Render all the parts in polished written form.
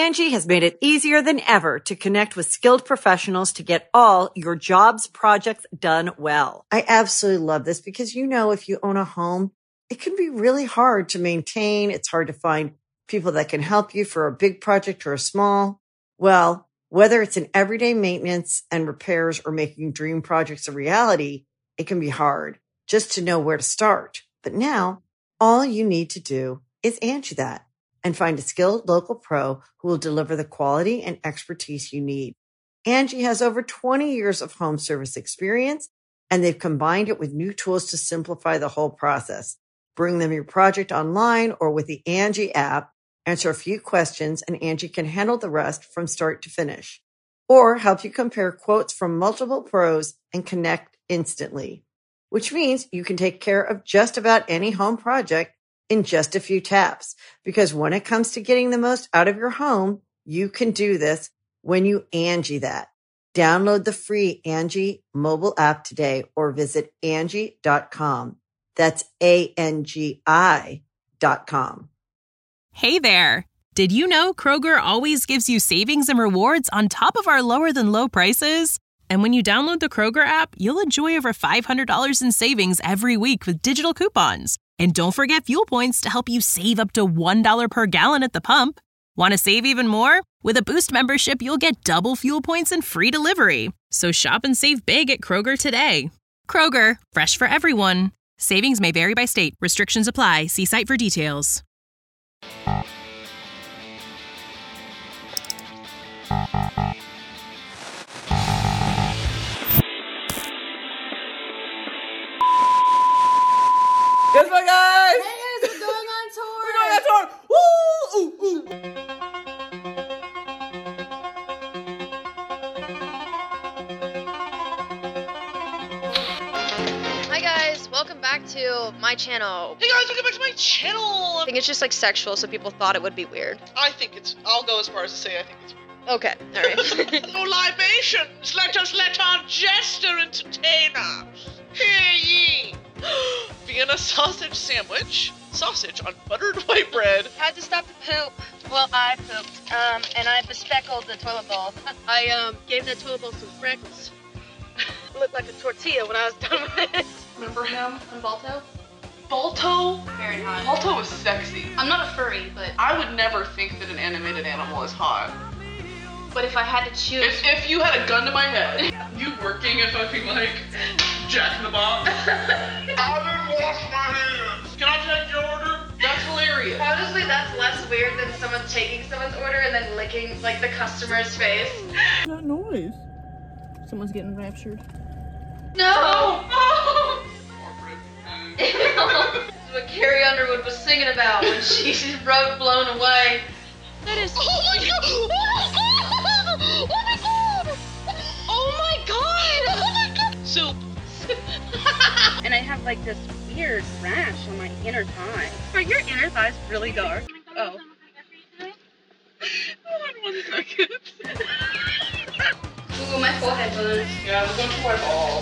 Angie has made it easier than ever to connect with skilled professionals to get all your jobs projects done well. I absolutely love this because, if you own a home, it can be really hard to maintain. It's hard to find people that can help you for a big project or a small. Well, whether it's in everyday maintenance and repairs or making dream projects a reality, it can be hard just to know where to start. But now all you need to do is Angie that and find a skilled local pro who will deliver the quality and expertise you need. Angie has over 20 years of home service experience, and they've combined it with new tools to simplify the whole process. Bring them your project online or with the Angie app, answer a few questions, and Angie can handle the rest from start to finish. Or help you compare quotes from multiple pros and connect instantly, which means you can take care of just about any home project in just a few taps. Because when it comes to getting the most out of your home, you can do this when you Angie that. Download the free Angie mobile app today or visit Angie.com. That's ANGI.com. Hey there. Did you know Kroger always gives you savings and rewards on top of our lower than low prices? And when you download the Kroger app, you'll enjoy over $500 in savings every week with digital coupons. And don't forget fuel points to help you save up to $1 per gallon at the pump. Want to save even more? With a Boost membership, you'll get double fuel points and free delivery. So shop and save big at Kroger today. Kroger, fresh for everyone. Savings may vary by state. Restrictions apply. See site for details. Guess what, guys? Hey guys, we're going on tour! We're going on tour! Woo! Ooh, ooh. Hi guys, welcome back to my channel. Hey guys, welcome back to my channel! I think it's just like sexual, so people thought it would be weird. I'll go as far as to say I think it's weird. Okay, alright. No libations! Let us let our jester entertain us! Hear ye! Vienna sausage sandwich, sausage on buttered white bread. Had to stop to poop. Well, I pooped, and I bespeckled the toilet bowl. I gave that toilet bowl some freckles. Looked like a tortilla when I was done with it. Remember him? On Balto? Balto? Very hot. Balto was sexy. I'm not a furry, but I would never think that an animated animal is hot. but if I had to choose, If you had a gun to my head, you working at fucking like Jack in the Box. I didn't wash my hands. Can I take your order? That's hilarious. honestly, that's less weird than someone taking someone's order and then licking like the customer's face. That noise. Someone's getting raptured. No! This is what Carrie Underwood was singing about when she wrote Blown Away. That is. Oh my god! Oh my god! Oh my god! Oh my god! Soup. And I have like this weird rash on my inner thigh. Are your inner thighs really dark? Oh. Hold on 1 second. Ooh, my forehead burns. Yeah, I'm going to wipe all.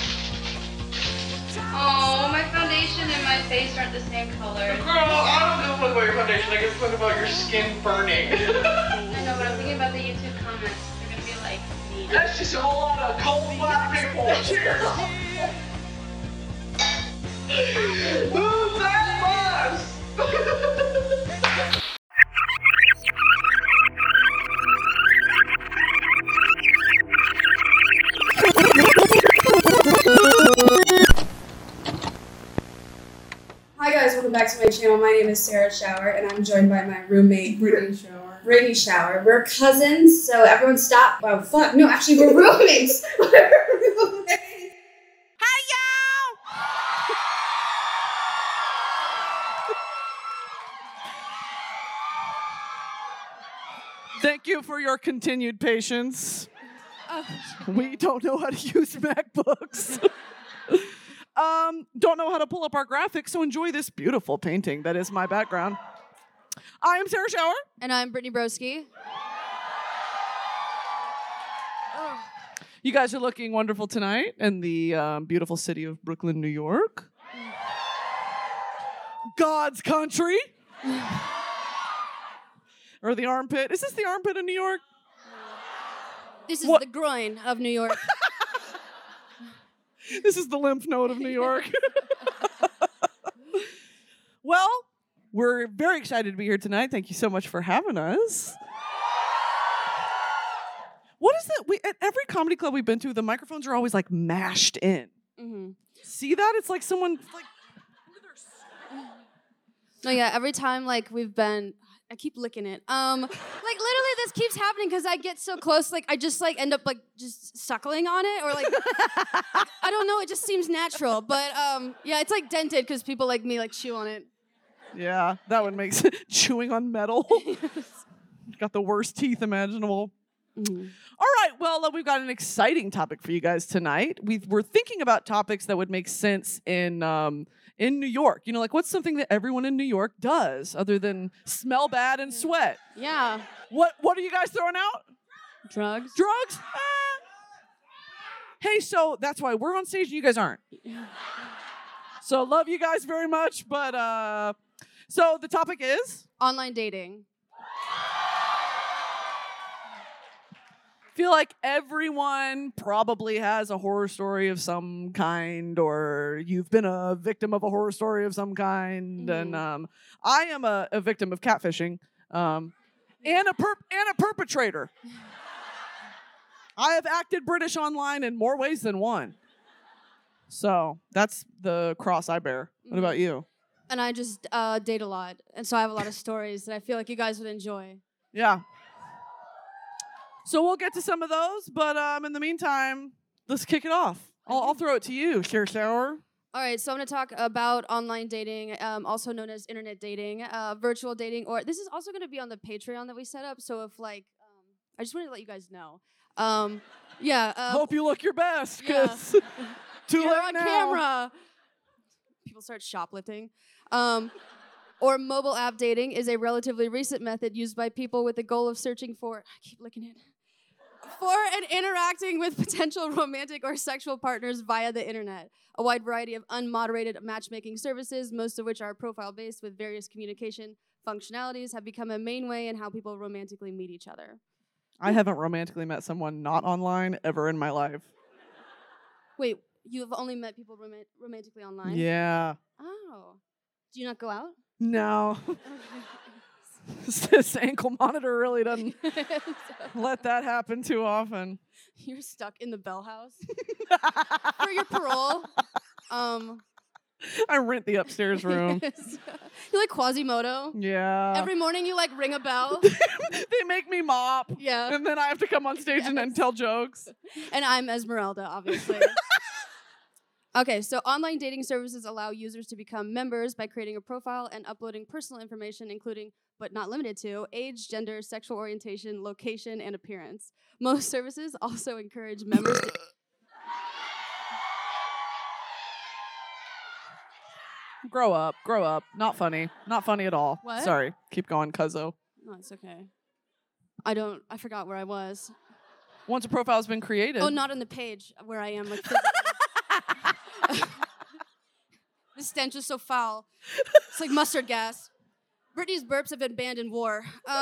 Oh, my foundation and my face aren't the same color. Girl, I don't give a fuck about your foundation. I give a fuck about your skin burning. I know, but I'm thinking about the YouTube comments. They're gonna be like me. That's just a whole lot of cold black people. Cheers. Who's that boss? Hi guys, welcome back to my channel. My name is Sarah Shower, and I'm joined by my roommate, Brittany Shower. We're cousins, so everyone stop. Oh, fuck. No, actually, we're roommates. We're roommates. Thank you for your continued patience. We don't know how to use MacBooks. Don't know how to pull up our graphics, so enjoy this beautiful painting that is my background. I am Sarah Shower. And I'm Brittany Broski. You guys are looking wonderful tonight in the beautiful city of Brooklyn, New York. God's country. Or the armpit. Is this the armpit in New York? This is What? the groin of New York. This is the lymph node of New York. Well, we're very excited to be here tonight. Thank you so much for having us. What is it? At every comedy club we've been to, the microphones are always like mashed in. Mm-hmm. See that? It's like someone like. No, yeah. Every time like we've been, I keep licking it. Like literally, this keeps happening because I get so close. Like I just like end up like just suckling on it, or like I don't know. It just seems natural, but yeah, it's like dented because people like me like chew on it. Yeah, that one makes it. Chewing on metal. Got the worst teeth imaginable. Mm-hmm. All right, well, we've got an exciting topic for you guys tonight. We're thinking about topics that would make sense in New York. You know, like what's something that everyone in New York does other than smell bad and sweat? Yeah. What are you guys throwing out? Drugs. Drugs? Hey, so that's why we're on stage and you guys aren't. So love you guys very much, but so the topic is Online dating. feel like everyone probably has a horror story of some kind, or you've been a victim of a horror story of some kind. Mm-hmm. And I am a victim of catfishing and a perpetrator. I have acted British online in more ways than one. So that's the cross I bear. What about you? And I just date a lot, and so I have a lot of stories that I feel like you guys would enjoy. Yeah. So we'll get to some of those, but in the meantime, let's kick it off. I'll throw it to you, Sarah Shower. All right, so I'm going to talk about online dating, also known as internet dating, virtual dating, or this is also going to be on the Patreon that we set up. So if like, I just wanted to let you guys know. Yeah. Hope you look your best, yeah. because too You're late on now. camera. People start shoplifting. Or mobile app dating is a relatively recent method used by people with the goal of searching for, I keep licking it, for and interacting with potential romantic or sexual partners via the internet. A wide variety of unmoderated matchmaking services, most of which are profile-based with various communication functionalities, have become a main way in how people romantically meet each other. I haven't romantically met someone not online ever in my life. Wait, you've only met people romantically online? Yeah. Oh. Do you not go out? No. Okay. This ankle monitor really doesn't let that happen too often. You're stuck in the Bell House for your parole. I rent the upstairs room. You're like Quasimodo. Yeah. Every morning you like ring a bell. They make me mop. Yeah. And then I have to come on stage and tell jokes. And I'm Esmeralda, obviously. Okay, so online dating services allow users to become members by creating a profile and uploading personal information, including, but not limited to, age, gender, sexual orientation, location, and appearance. Most services also encourage members to... Grow up. Not funny. Not funny at all. What? Sorry. Keep going, cuzzo. No, it's okay. I forgot where I was. Once a profile's been created. Oh, not on the page where I am. Like, the stench is so foul. It's like mustard gas. Britney's burps have been banned in war.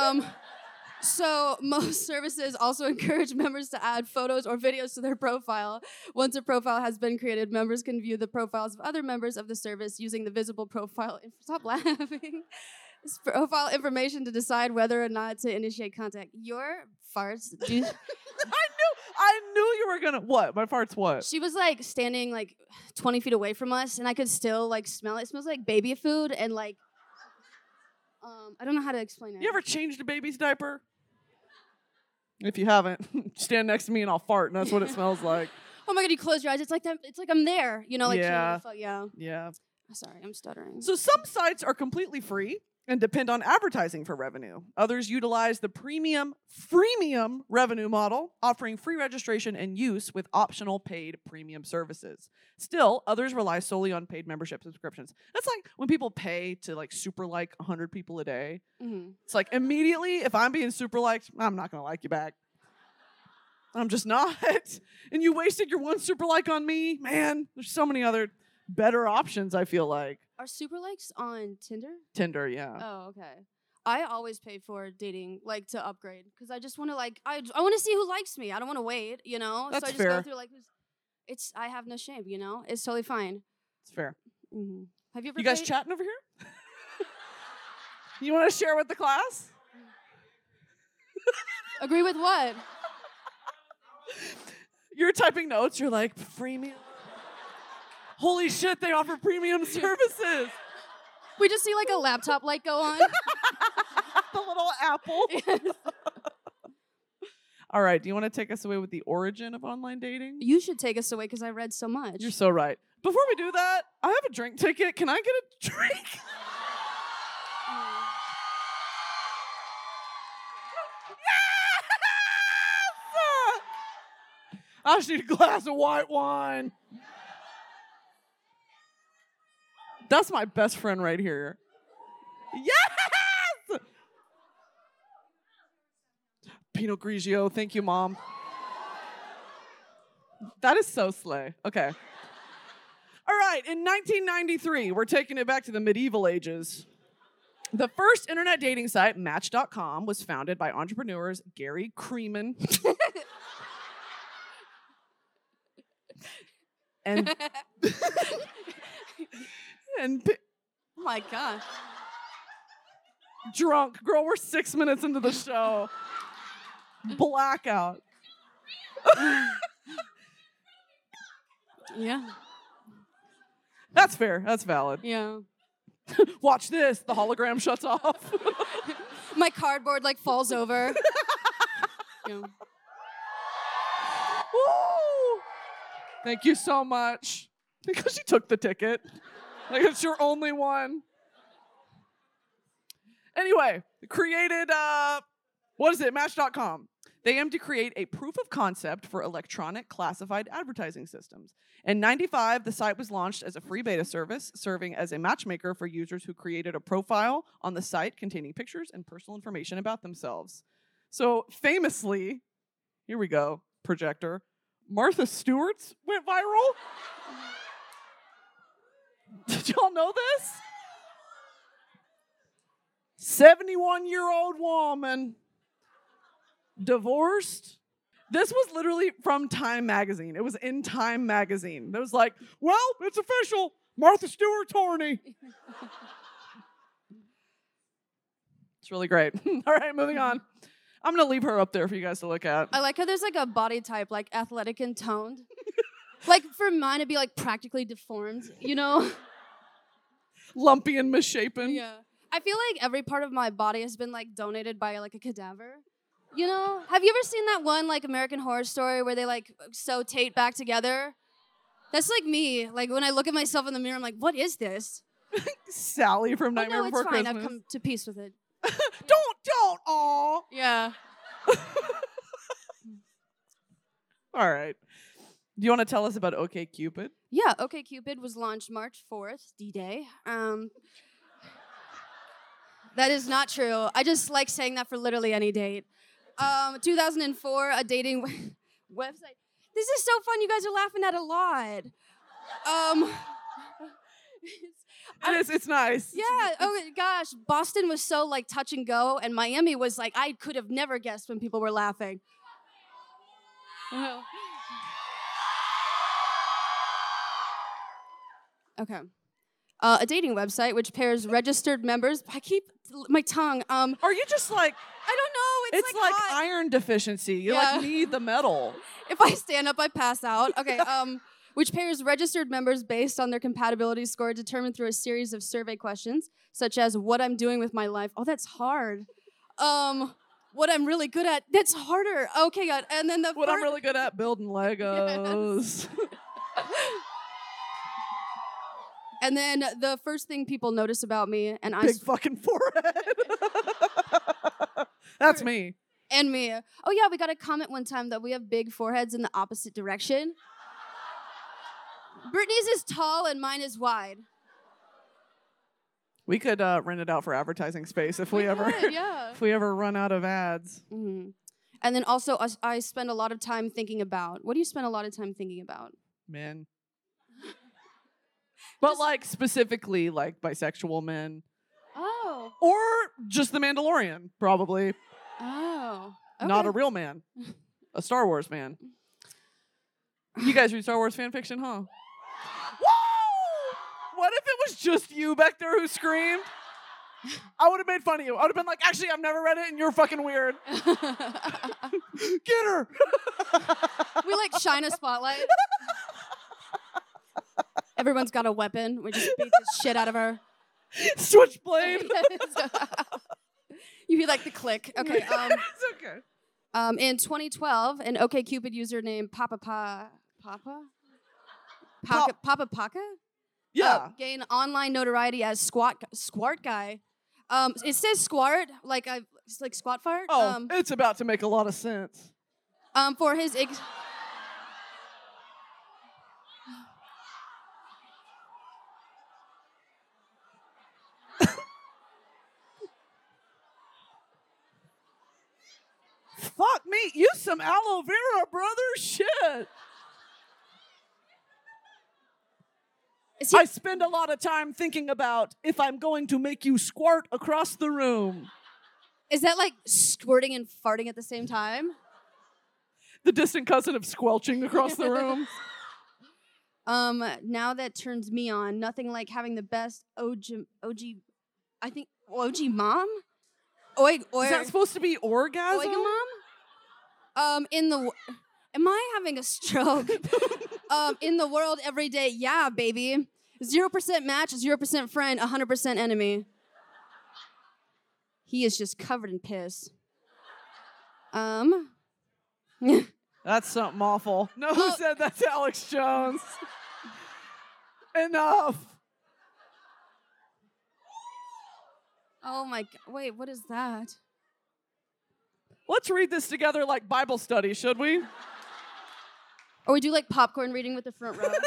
So most services also encourage members to add photos or videos to their profile. Once a profile has been created, members can view the profiles of other members of the service using the visible profile. Stop laughing. Profile information to decide whether or not to initiate contact. Your farts do. I knew you were gonna. What? My fart's what? She was like standing like 20 feet away from us, and I could still like smell it. It smells like baby food and like. I don't know how to explain it. You ever changed a baby's diaper? If you haven't, stand next to me and I'll fart, and that's what it smells like. Oh my god! You close your eyes. It's like I'm there. You know, like Yeah. yeah. Yeah. Sorry, I'm stuttering. So some sites are completely free and depend on advertising for revenue. Others utilize the freemium revenue model, offering free registration and use with optional paid premium services. Still, others rely solely on paid membership subscriptions. That's like when people pay to like super like 100 people a day. Mm-hmm. It's like immediately, if I'm being super liked, I'm not going to like you back. I'm just not. And you wasted your one super like on me? Man, there's so many other better options, I feel like. Are super likes on Tinder? Tinder, yeah. Oh, okay. I always pay for dating, like, to upgrade, because I just want to, like, I want to see who likes me. I don't want to wait, you know? That's so I just fair. go through, like, I have no shame, you know? It's totally fine. It's fair. Mm-hmm. Have you ever You guys paid- chatting over here? You want to share with the class? Agree with what? You're typing notes. You're like, premium? Holy shit, they offer premium services. We just see, like, a laptop light go on. The little apple. Yes. All right, do you want to take us away with the origin of online dating? You should take us away, because I read so much. You're so right. Before we do that, I have a drink ticket. Can I get a drink? I just need a glass of white wine. That's my best friend right here. Yes! Pinot Grigio. Thank you, Mom. That is so slay. Okay. All right, in 1993, we're taking it back to the medieval ages. The first internet dating site, Match.com, was founded by entrepreneurs Gary Kreeman and Oh my gosh. drunk. Girl, we're 6 minutes into the show. Blackout. Yeah. That's fair. That's valid. Yeah. Watch this. The hologram shuts off. My cardboard, like, falls over. Yeah. Woo! Thank you so much. Because you took the ticket. Like, it's your only one. Anyway, created, Match.com. They aim to create a proof of concept for electronic classified advertising systems. In 95, the site was launched as a free beta service, serving as a matchmaker for users who created a profile on the site containing pictures and personal information about themselves. So famously, here we go, projector, Martha Stewart's went viral. Did y'all know this? 71-year-old woman, divorced. This was literally from Time Magazine. It was in Time Magazine. It was like, well, it's official. Martha Stewart's horny. It's really great. All right, moving on. I'm going to leave her up there for you guys to look at. I like how there's, like, a body type, like, athletic and toned. Like, for mine, it'd be, like, practically deformed, you know? Lumpy and misshapen. Yeah. I feel like every part of my body has been, like, donated by, like, a cadaver. You know? Have you ever seen that one, like, American Horror Story where they, like, sew Tate back together? That's like me. Like, when I look at myself in the mirror, I'm like, what is this? Sally from Nightmare no, Before it's fine. Christmas. I've come to peace with it. Don't, aw. Yeah. All right. Do you want to tell us about OkCupid? Yeah, OkCupid was launched March 4th, D-Day. That is not true. I just like saying that for literally any date. 2004, a dating website. This is so fun. You guys are laughing at a lot. It's nice. Yeah. Oh gosh, Boston was so like touch and go, and Miami was like I could have never guessed when people were laughing. Okay. A dating website which pairs registered members. I keep my tongue. Are you just like? I don't know. It's like hot. iron deficiency. You like need the metal. If I stand up, I pass out. Okay. Which pairs registered members based on their compatibility score determined through a series of survey questions, such as what I'm doing with my life. Oh, that's hard. What I'm really good at. That's harder. Okay, God. And then what I'm really good at building Legos. Yes. And then the first thing people notice about me, and big fucking forehead. That's me. And me. Oh yeah, we got a comment one time that we have big foreheads in the opposite direction. Brittany's is tall and mine is wide. We could rent it out for advertising space if we ever if we ever run out of ads. Mm-hmm. And then also I spend a lot of time thinking about. What do you spend a lot of time thinking about? Men. But like specifically like bisexual men. Oh. Or just the Mandalorian, probably. Oh. Okay. Not a real man. A Star Wars man. You guys read Star Wars fan fiction, huh? Woo! What if it was just you back there who screamed? I would have made fun of you. I would have been like, actually, I've never read it and you're fucking weird. Get her! We like shine a spotlight. Everyone's got a weapon. We just beat the shit out of her. Switchblade. You hear like the click. Okay. It's okay. In 2012, an OkCupid user named Papa Paka Yeah. gained online notoriety as Squart Guy. It says Squart, it's like squat fart. Oh, it's about to make a lot of sense. For his Fuck me, use some aloe vera, brother. Shit. I spend a lot of time thinking about if I'm going to make you squirt across the room. Is that like squirting and farting at the same time? The distant cousin of squelching across the room. Now that turns me on. Nothing like having the best OG mom? Is that supposed to be orgasm? Oiga mom? Am I having a stroke? In the world every day, yeah, baby. 0% match, 0% friend, 100% enemy. He is just covered in piss. That's something awful. No, who said that's Alex Jones? Enough. Oh my God. Wait, what is that? Let's read this together like Bible study, should we? Or we do like popcorn reading with the front row.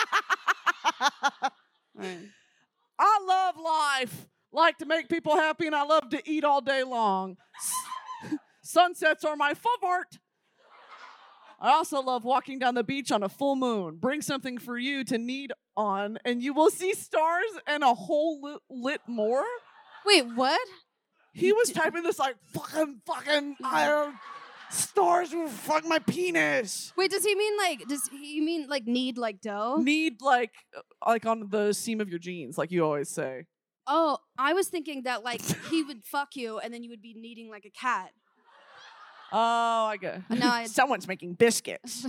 Right. I love life. Like to make people happy, and I love to eat all day long. Sunsets are my favorite. I also love walking down the beach on a full moon. Bring something for you to need on, and you will see stars and a whole lit more. Wait, what? He was typing this like, stars will fuck my penis. Wait, does he mean like need like dough? Need like on the seam of your jeans, like you always say. Oh, I was thinking that like he would fuck you and then you would be kneading like a cat. Oh, I get it. No, Someone's making biscuits.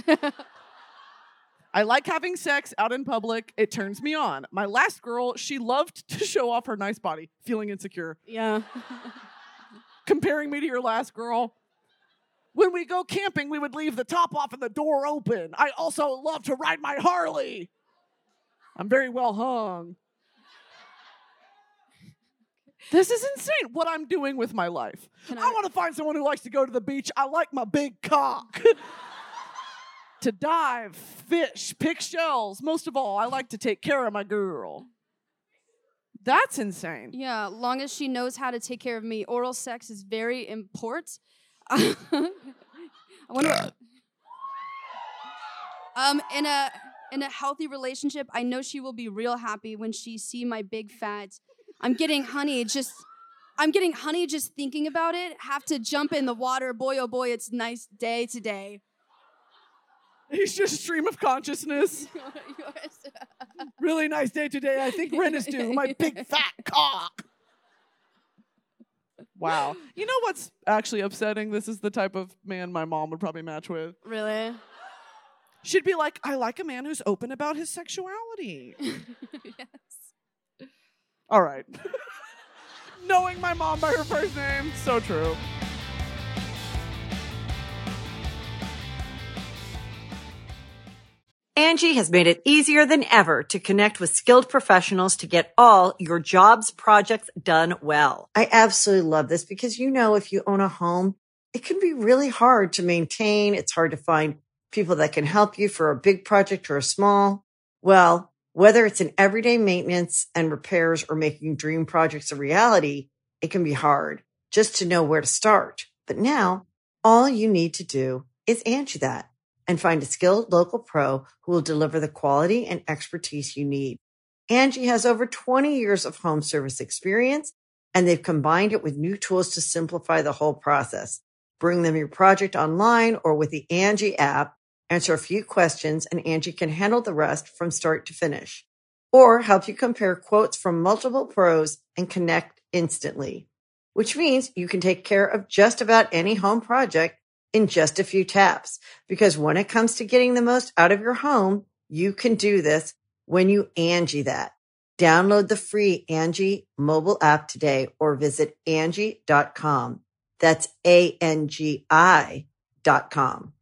I like having sex out in public. It turns me on. My last girl, she loved to show off her nice body, feeling insecure. Yeah. Comparing me to your last girl. When we go camping, we would leave the top off and the door open. I also love to ride my Harley. I'm very well hung. This is insane what I'm doing with my life. I want to find someone who likes to go to the beach. I like my big cock. To dive, fish, pick shells. Most of all, I like to take care of my girl. That's insane. Yeah, long as she knows how to take care of me. Oral sex is very important. I wonder. In a healthy relationship, I know she will be real happy when she see my big fat. I'm getting honey just thinking about it. Have to jump in the water. Boy, oh boy, it's nice day today. He's just stream of consciousness. Really nice day today. I think rent is due. My big fat cock. Wow. You know what's actually upsetting? This is the type of man my mom would probably match with. Really? She'd be like, I like a man who's open about his sexuality. Yes. All right. Knowing my mom by her first name, so true. Angie has made it easier than ever to connect with skilled professionals to get all your jobs projects done well. I absolutely love this because, you know, if you own a home, it can be really hard to maintain. It's hard to find people that can help you for a big project or a small. Well, whether it's in everyday maintenance and repairs or making dream projects a reality, it can be hard just to know where to start. But now, all you need to do is Angie that and find a skilled local pro who will deliver the quality and expertise you need. Angie has over 20 years of home service experience, And they've combined it with new tools to simplify the whole process. Bring them your project online or with the Angie app, answer a few questions, and Angie can handle the rest from start to finish. Or help you compare quotes from multiple pros and connect instantly. Which means you can take care of just about any home project in just a few taps. Because when it comes to getting the most out of your home, you can do this when you Angie that. Download the free Angie mobile app today or visit Angie.com. That's ANGI.com.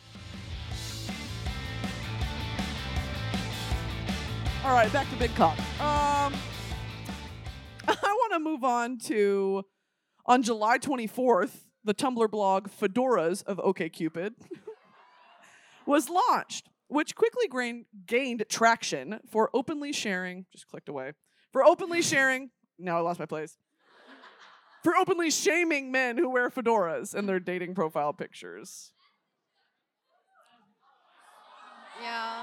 All right, back to Big Cock. I want to move on to, on July 24th, the Tumblr blog Fedoras of OkCupid was launched, which quickly gained traction for openly sharing, just clicked away, for openly sharing, now I lost my place, for openly shaming men who wear fedoras in their dating profile pictures. Yeah.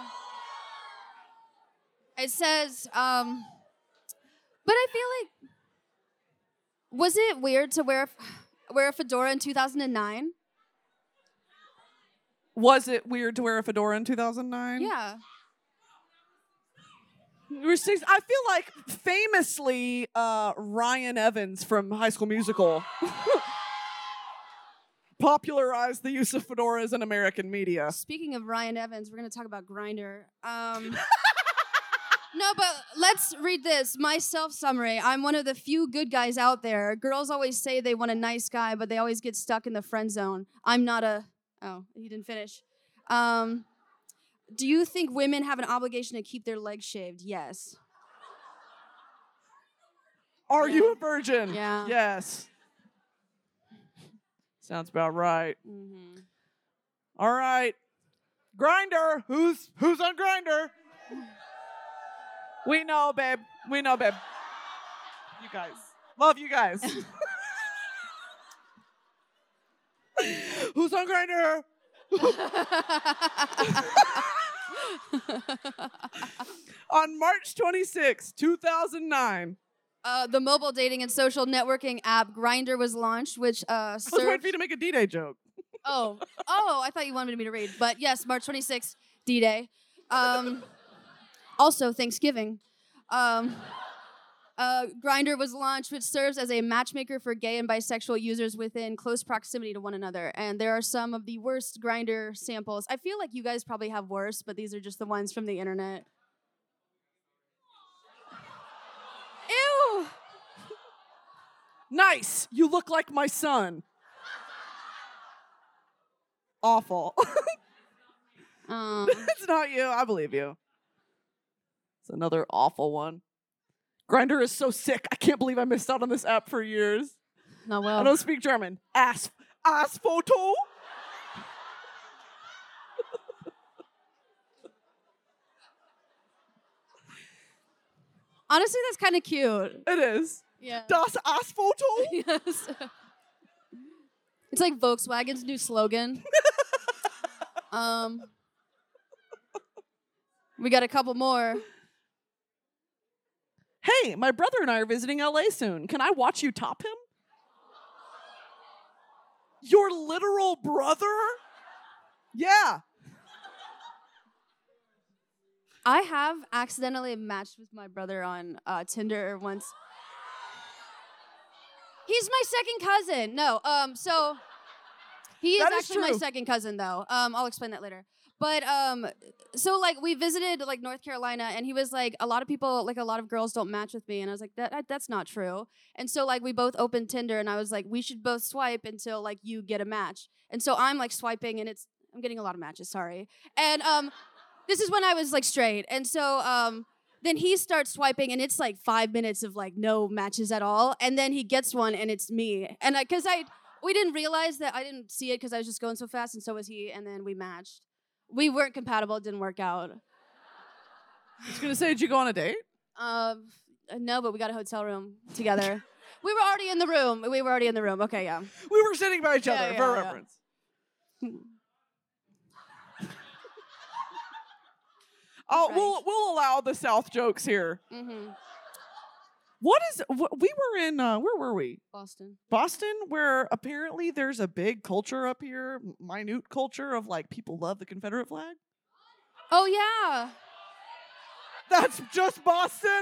It says, but I feel like, was it weird to wear a fedora in 2009? Was it weird to wear a fedora in 2009? Yeah. I feel like famously Ryan Evans from High School Musical popularized the use of fedoras in American media. Speaking of Ryan Evans, we're going to talk about Grindr. No, but let's read this. My self-summary. I'm one of the few good guys out there. Girls always say they want a nice guy, but they always get stuck in the friend zone. I'm not a... Oh, he didn't finish. Do you think women have an obligation to keep their legs shaved? Yes. Are you a virgin? Yeah. Yes. Sounds about right. Mm-hmm. All right. Grindr. Who's on Grindr? We know, babe. We know, babe. You guys. Love you guys. Who's on Grindr? On March 26, 2009. The mobile dating and social networking app Grindr was launched, which I was waiting for you to make a D-Day joke. Oh, I thought you wanted me to read. But yes, March 26th, D-Day. Also, Thanksgiving. Grindr was launched, which serves as a matchmaker for gay and bisexual users within close proximity to one another. And there are some of the worst Grindr samples. I feel like you guys probably have worse, but these are just the ones from the internet. Ew! Nice! You look like my son. Awful. It's not you. I believe you. It's another awful one. Grindr is so sick. I can't believe I missed out on this app for years. No, well. I don't speak German. Ass photo. Honestly, that's kind of cute. It is. Yeah. Das Ass-Foto? Yes. It's like Volkswagen's new slogan. We got a couple more. Hey, my brother and I are visiting LA soon. Can I watch you top him? Your literal brother? Yeah. I have accidentally matched with my brother on Tinder once. He's my second cousin. No, so he is actually my second cousin though. I'll explain that later. But so like we visited like North Carolina, and he was like, a lot of people, like a lot of girls don't match with me, and I was like, that's not true. And so like we both opened Tinder, and I was like, we should both swipe until like you get a match. And so I'm like swiping, and I'm getting a lot of matches. Sorry. And this is when I was like straight, and so then he starts swiping, and it's like 5 minutes of like no matches at all, and then he gets one, and it's me, and we didn't realize that I didn't see it because I was just going so fast, and so was he, and then we matched. We weren't compatible. It didn't work out. I was gonna say, did you go on a date? No, but we got a hotel room together. We were already in the room. Okay, yeah. We were sitting by each other for reference. Oh, right. We'll allow the South jokes here. Mm-hmm. We were in, where were we? Boston. Boston, where apparently there's a big culture up here, minute culture of like people love the Confederate flag. Oh, yeah. That's just Boston?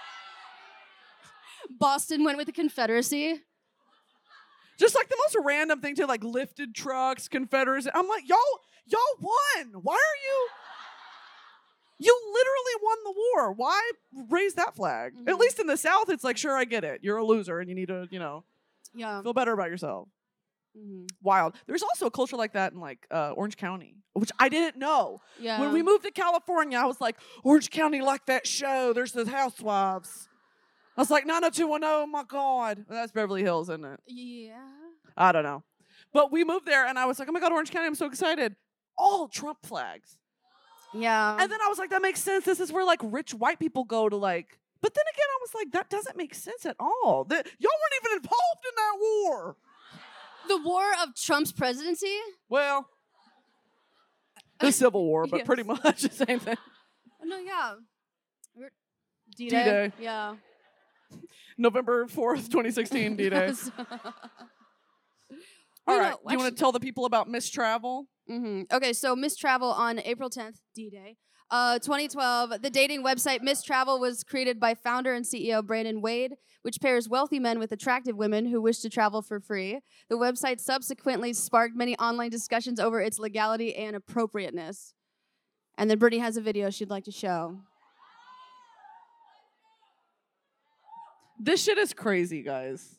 Boston went with the Confederacy. Just like the most random thing to like lifted trucks, Confederacy. I'm like, y'all won. Why are you? You literally won the war. Why raise that flag? At least in the South, it's like, sure, I get it. You're a loser and you need to, feel better about yourself. Wild. There's also a culture like that in like Orange County, which I didn't know. Yeah. When we moved to California, I was like, Orange County, like that show. There's the housewives. I was like, 90210, oh my God. That's Beverly Hills, isn't it? Yeah. I don't know. But we moved there and I was like, oh my God, Orange County, I'm so excited. All Trump flags. Yeah. And then I was like, that makes sense. This is where like rich white people go to like, but then again, I was like, that doesn't make sense at all. Y'all weren't even involved in that war. The war of Trump's presidency? Well, the Civil War, but Yes. pretty much the same thing. No, yeah. D-Day. D-Day. Yeah. November 4th, 2016, D-Day. Yes. All No, right. no, Do you want to tell the people about Miss Travel? Okay, so Miss Travel on April 10th, D-Day, 2012. The dating website Miss Travel was created by founder and CEO Brandon Wade, which pairs wealthy men with attractive women who wish to travel for free. The website subsequently sparked many online discussions over its legality and appropriateness. And then Brittany has a video she'd like to show. This shit is crazy, guys.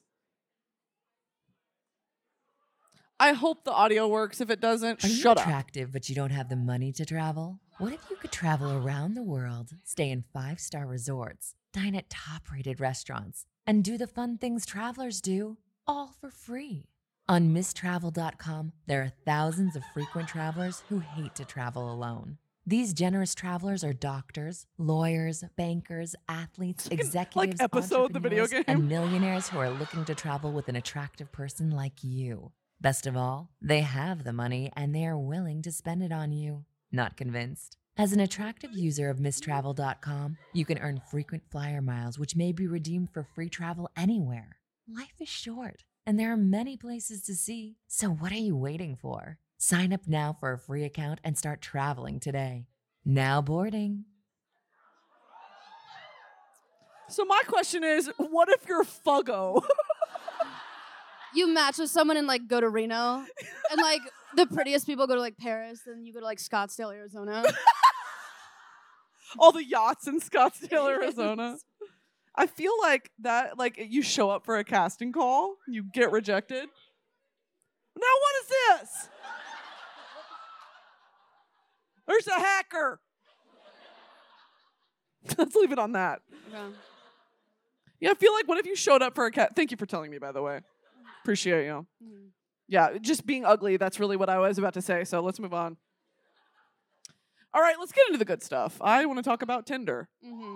I hope the audio works. If it doesn't, Are you shut up. attractive but you don't have the money to travel? What if you could travel around the world, stay in 5-star resorts, dine at top-rated restaurants, and do the fun things travelers do, all for free? On misstravel.com, there are thousands of frequent travelers who hate to travel alone. These generous travelers are doctors, lawyers, bankers, athletes, executives, episode of the video entrepreneurs, game. and millionaires who are looking to travel with an attractive person like you. Best of all, they have the money and they are willing to spend it on you. Not convinced? As an attractive user of misstravel.com, you can earn frequent flyer miles, which may be redeemed for free travel anywhere. Life is short, and there are many places to see. So what are you waiting for? Sign up now for a free account and start traveling today. Now boarding. So my question is, what if you're Fuggo? You match with someone and like go to Reno, and like the prettiest people go to like Paris, and you go to like Scottsdale, Arizona. All the yachts in Scottsdale, Arizona. I feel like that, like you show up for a casting call, you get rejected. Now what is this? There's a hacker. Let's leave it on that. Okay. Yeah, I feel like what if you showed up for a cat? Thank you for telling me, by the way. Appreciate you. Yeah, just being ugly, that's really what I was about to say, so let's move on. All right, let's get into the good stuff. I want to talk about Tinder.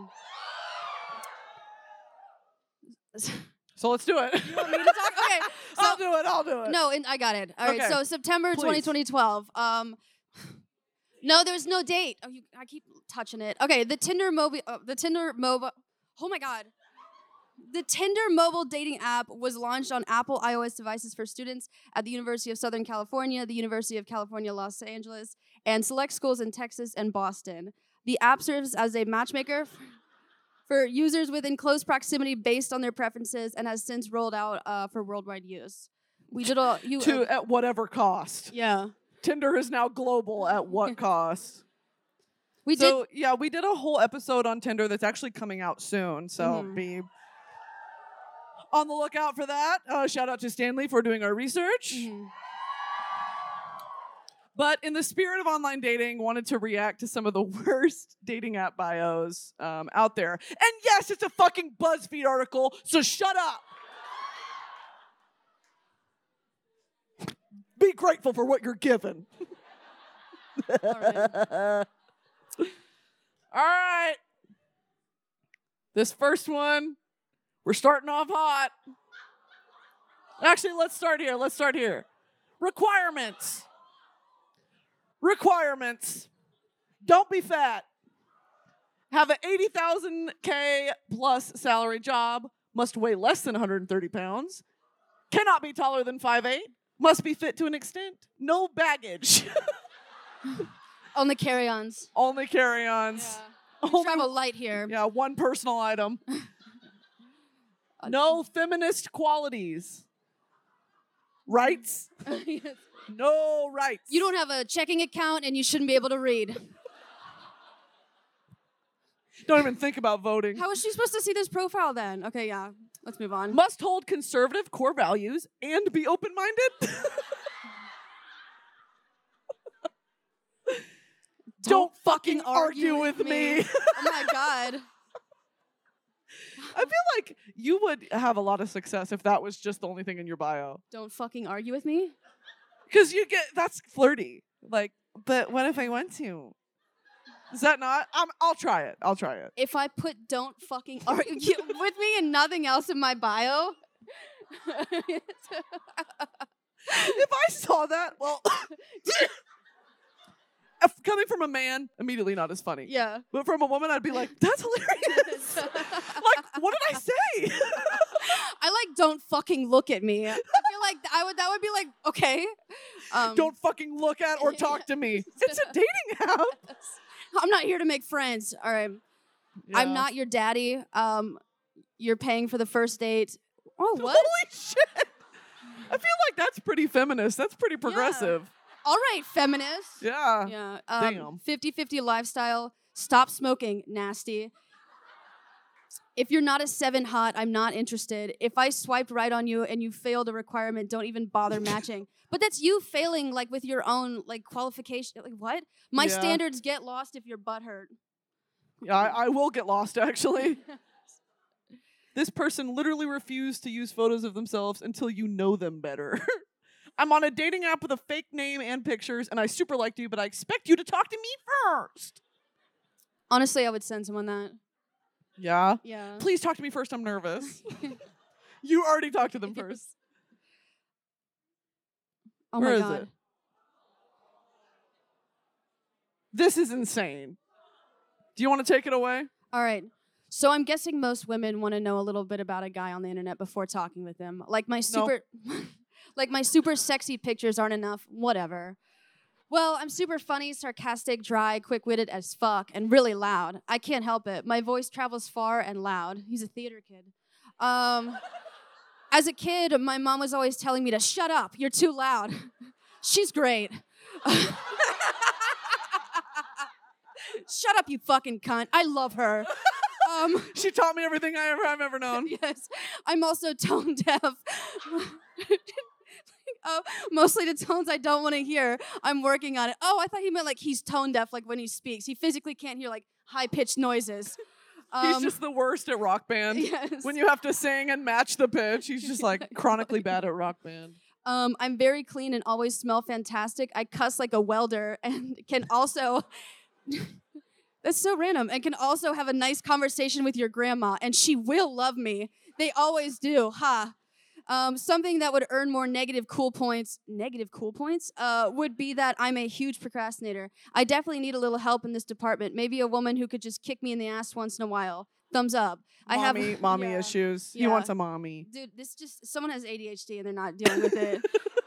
So let's do it. You want me to talk? Okay. So, I'll do it. No, I got it. All right. Okay. So September Please. 2012. No, there's no date. Oh, I keep touching it. Okay, the Tinder mobile. Oh my God. The Tinder mobile dating app was launched on Apple iOS devices for students at the University of Southern California, the University of California, Los Angeles, and select schools in Texas and Boston. The app serves as a matchmaker for users within close proximity based on their preferences and has since rolled out for worldwide use. We did at whatever cost. Yeah. Tinder is now global at what cost? We did a whole episode on Tinder that's actually coming out soon. So be on the lookout for that. Shout out to Stanley for doing our research. But in the spirit of online dating, wanted to react to some of the worst dating app bios out there. And yes, it's a fucking BuzzFeed article, so shut up. Be grateful for what you're given. All right. This first one, we're starting off hot. Actually, let's start here. Requirements. Don't be fat. have an 80,000K plus salary job, must weigh less than 130 pounds, cannot be taller than 5'8", must be fit to an extent, no baggage. Only carry-ons. Only carry-ons. Yeah. We travel light here. Yeah, one personal item. No feminist qualities. Rights? Yes. No rights. You don't have a checking account and you shouldn't be able to read. Don't even think about voting. How is she supposed to see this profile then? Okay, yeah. Let's move on. Must hold conservative core values and be open-minded. Don't fucking argue with me. Oh my God. I feel like you would have a lot of success if that was just the only thing in your bio. Don't fucking argue with me? Because that's flirty. Like, but what if I want to? Is that not? I'll try it. I'll try it. If I put don't fucking argue with me and nothing else in my bio. If I saw that, well, coming from a man, immediately not as funny. Yeah. But from a woman, I'd be like, that's hilarious. Like, what did I say? I like don't fucking look at me. I feel like that would be like, okay. Don't fucking look at or talk to me. It's a dating app. I'm not here to make friends. All right. Yeah. I'm not your daddy. You're paying for the first date. Oh, what? Holy shit. I feel like that's pretty feminist. That's pretty progressive. Yeah. All right, feminist. Yeah. Yeah. Damn. 50-50 lifestyle. Stop smoking. Nasty. If you're not a 7 hot, I'm not interested. If I swiped right on you and you failed a requirement, don't even bother matching. But that's you failing like with your own like qualification. Like what? My standards get lost if your butt hurt. Yeah, I will get lost actually. This person literally refused to use photos of themselves until you know them better. I'm on a dating app with a fake name and pictures, and I super liked you, but I expect you to talk to me first. Honestly, I would send someone that. Yeah? Yeah. Please talk to me first, I'm nervous. You already talked to them first. Oh Where my is God. it? This is insane. Do you want to take it away? All right. So I'm guessing most women want to know a little bit about a guy on the internet before talking with him. Like my super like my super sexy pictures aren't enough. Whatever. Well, I'm super funny, sarcastic, dry, quick-witted as fuck, and really loud. I can't help it. My voice travels far and loud. He's a theater kid. As a kid, my mom was always telling me to shut up. You're too loud. She's great. Shut up, you fucking cunt. I love her. She taught me everything I've ever known. Yes. I'm also tone deaf. Mostly the tones I don't want to hear. I'm working on it. Oh, I thought he meant like he's tone deaf, like when he speaks. He physically can't hear like high-pitched noises. He's just the worst at Rock Band. Yes. When you have to sing and match the pitch, he's just like chronically bad at Rock Band. I'm very clean and always smell fantastic. I cuss like a welder and can also... That's so random. And can also have a nice conversation with your grandma, and she will love me. They always do. Ha. Something that would earn more negative cool points would be that I'm a huge procrastinator. I definitely need a little help in this department. Maybe a woman who could just kick me in the ass once in a while. Thumbs up. Mommy issues. Yeah. He wants a mommy. Dude, someone has ADHD and they're not dealing with it.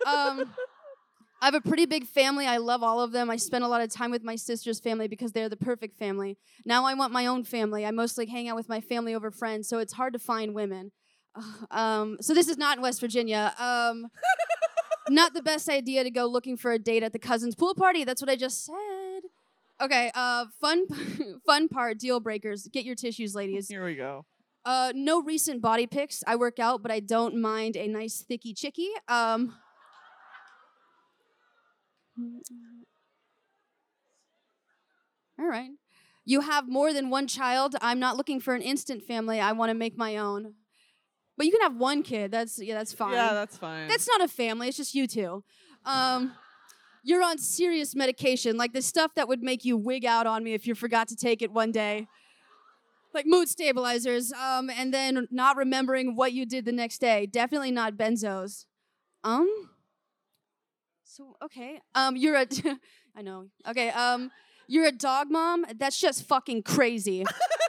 I have a pretty big family. I love all of them. I spend a lot of time with my sister's family because they're the perfect family. Now I want my own family. I mostly hang out with my family over friends, so it's hard to find women. So this is not in West Virginia. Not the best idea to go looking for a date at the cousin's pool party. That's what I just said. Okay, fun part, deal breakers. Get your tissues, ladies. Here we go. No recent body pics. I work out, but I don't mind a nice thicky chickie. All right. You have more than one child. I'm not looking for an instant family. I want to make my own. But you can have one kid. That's fine. Yeah, that's fine. That's not a family. It's just you two. You're on serious medication, like the stuff that would make you wig out on me if you forgot to take it one day. Like mood stabilizers, and then not remembering what you did the next day. Definitely not benzos. So, okay. You're a... I know. Okay, You're a dog mom? That's just fucking crazy.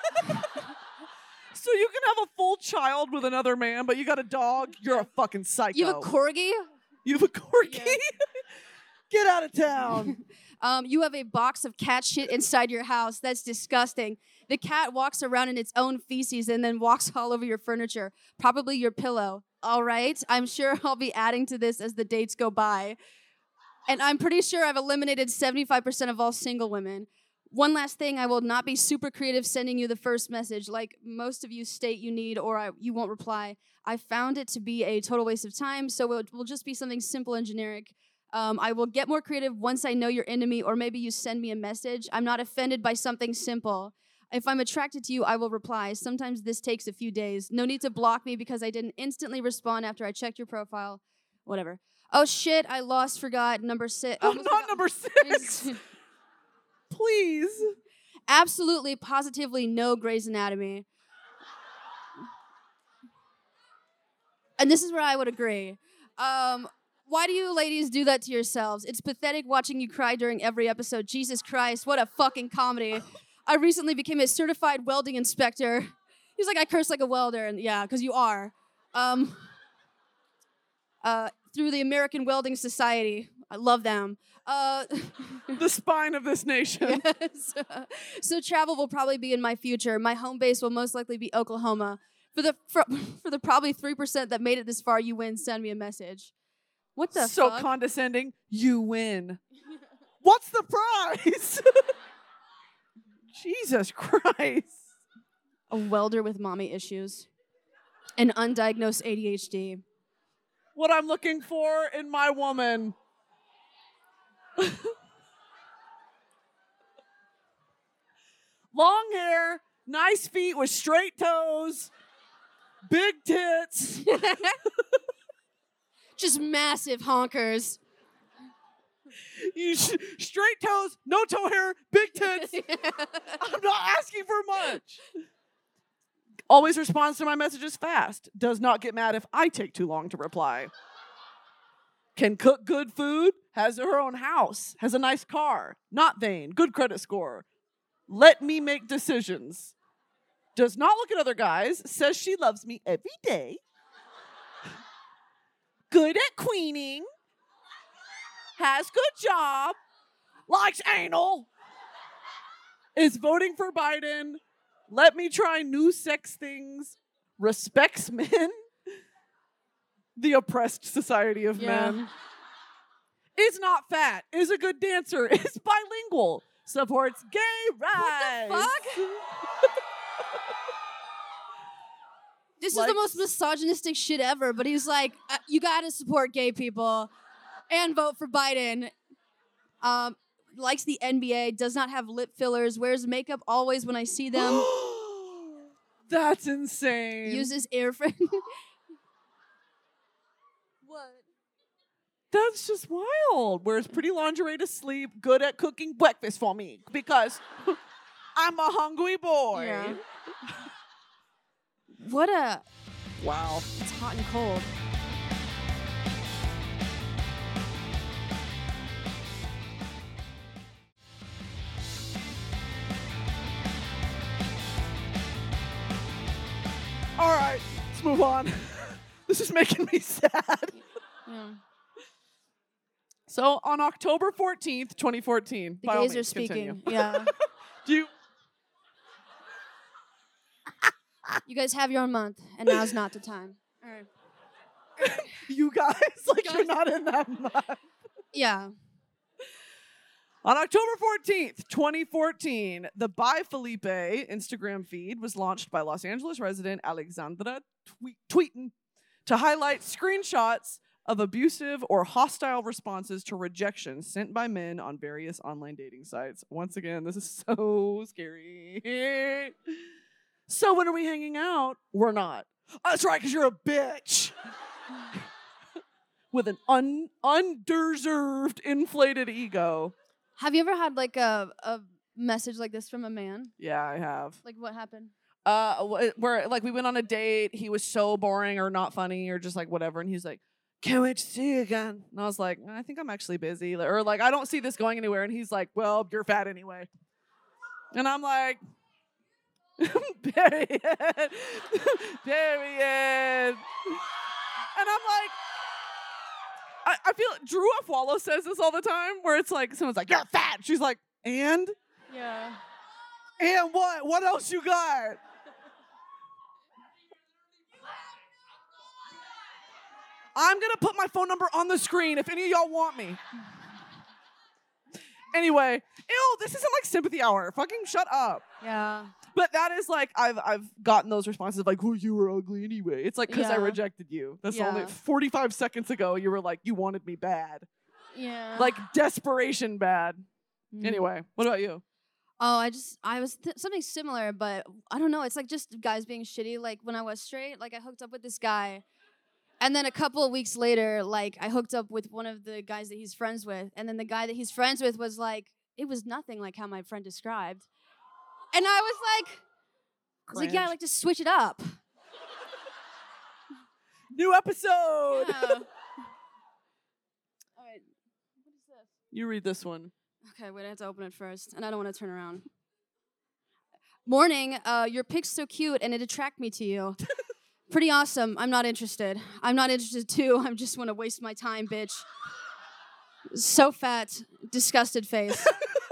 So you can have a full child with another man, but you got a dog? You're a fucking psycho. You have a corgi? You have a corgi? Yeah. Get out of town. You have a box of cat shit inside your house. That's disgusting. The cat walks around in its own feces and then walks all over your furniture, probably your pillow. All right? I'm sure I'll be adding to this as the dates go by. And I'm pretty sure I've eliminated 75% of all single women. One last thing, I will not be super creative sending you the first message like most of you state you need or you won't reply. I found it to be a total waste of time, so it will just be something simple and generic. I will get more creative once I know you're into me, or maybe you send me a message. I'm not offended by something simple. If I'm attracted to you, I will reply. Sometimes this takes a few days. No need to block me because I didn't instantly respond after I checked your profile. Whatever. Oh shit, forgot number 6. Oh, not number 6. Please. Absolutely, positively no Grey's Anatomy. And this is where I would agree. Why do you ladies do that to yourselves? It's pathetic watching you cry during every episode. Jesus Christ, what a fucking comedy. I recently became a certified welding inspector. He's like, I curse like a welder. And yeah, because you are. Through the American Welding Society. I love them. The spine of this nation. Yes. So travel will probably be in my future. My home base will most likely be Oklahoma. For the probably 3% that made it this far, you win. Send me a message. What the fuck? So condescending. You win. What's the prize? Jesus Christ. A welder with mommy issues. An undiagnosed ADHD. What I'm looking for in my woman. Long hair, nice feet with straight toes, big tits. Just massive honkers. Straight toes, no toe hair, big tits. I'm not asking for much. Always responds to my messages fast. Does not get mad if I take too long to reply. Can cook good food. Has her own house. Has a nice car. Not vain. Good credit score. Let me make decisions. Does not look at other guys. Says she loves me every day. Good at queening. Has good job. Likes anal. Is voting for Biden. Let me try new sex things. Respects men. The oppressed society of men. Is not fat. Is a good dancer. Is bilingual. Supports gay rights. What the fuck? This is the most misogynistic shit ever, but he's like, you gotta support gay people and vote for Biden. Likes the NBA, does not have lip fillers, wears makeup always when I see them. That's insane. Uses Airframe. What? That's just wild. Wears pretty lingerie to sleep, good at cooking breakfast for me because I'm a hungry boy. Yeah. What a... Wow. It's hot and cold. All right, let's move on. This is making me sad. Yeah. So on October 14th, 2014. The gays are speaking. Continue. Yeah. Do you... You guys have your own month, and now's not the time. All right. You guys, you're not in that month. Yeah. On October 14th, 2014, the By Felipe Instagram feed was launched by Los Angeles resident Alexandra Tweeten to highlight screenshots of abusive or hostile responses to rejection sent by men on various online dating sites. Once again, this is so scary. So when are we hanging out? We're not. That's right, because you're a bitch. With an undeserved, inflated ego. Have you ever had a message like this from a man? Yeah, I have. Like what happened? Where we went on a date, he was so boring or not funny or just whatever, and he's like, can't wait to see you again. And I was like, I think I'm actually busy. Or like, I don't see this going anywhere. And he's like, well, you're fat anyway. And I'm like, period. Period. And I'm like, I feel Drew Afwalo says this all the time, where it's like, someone's like, you're fat. She's like, and? Yeah. And what? What else you got? I'm going to put my phone number on the screen if any of y'all want me. Anyway, ew, this isn't like sympathy hour. Fucking shut up. Yeah. But that is like, I've gotten those responses of like, oh, you were ugly anyway. It's like, because I Yeah. rejected you. That's Yeah. only 45 seconds ago, you were like, you wanted me bad. Yeah. Like desperation bad. Mm. Anyway, what about you? Oh, I was something similar, but I don't know. It's like just guys being shitty. Like when I was straight, like I hooked up with this guy. And then a couple of weeks later, like I hooked up with one of the guys that he's friends with. And then the guy that he's friends with was like, it was nothing like how my friend described. And I was like, yeah, I like to switch it up. New episode. Yeah. All right. What is this? You read this one. Okay, wait, I have to open it first. And I don't want to turn around. Morning, your pic's so cute and it attracted me to you. Pretty awesome. I'm not interested. I'm not interested too. I just want to waste my time, bitch. So fat. Disgusted face.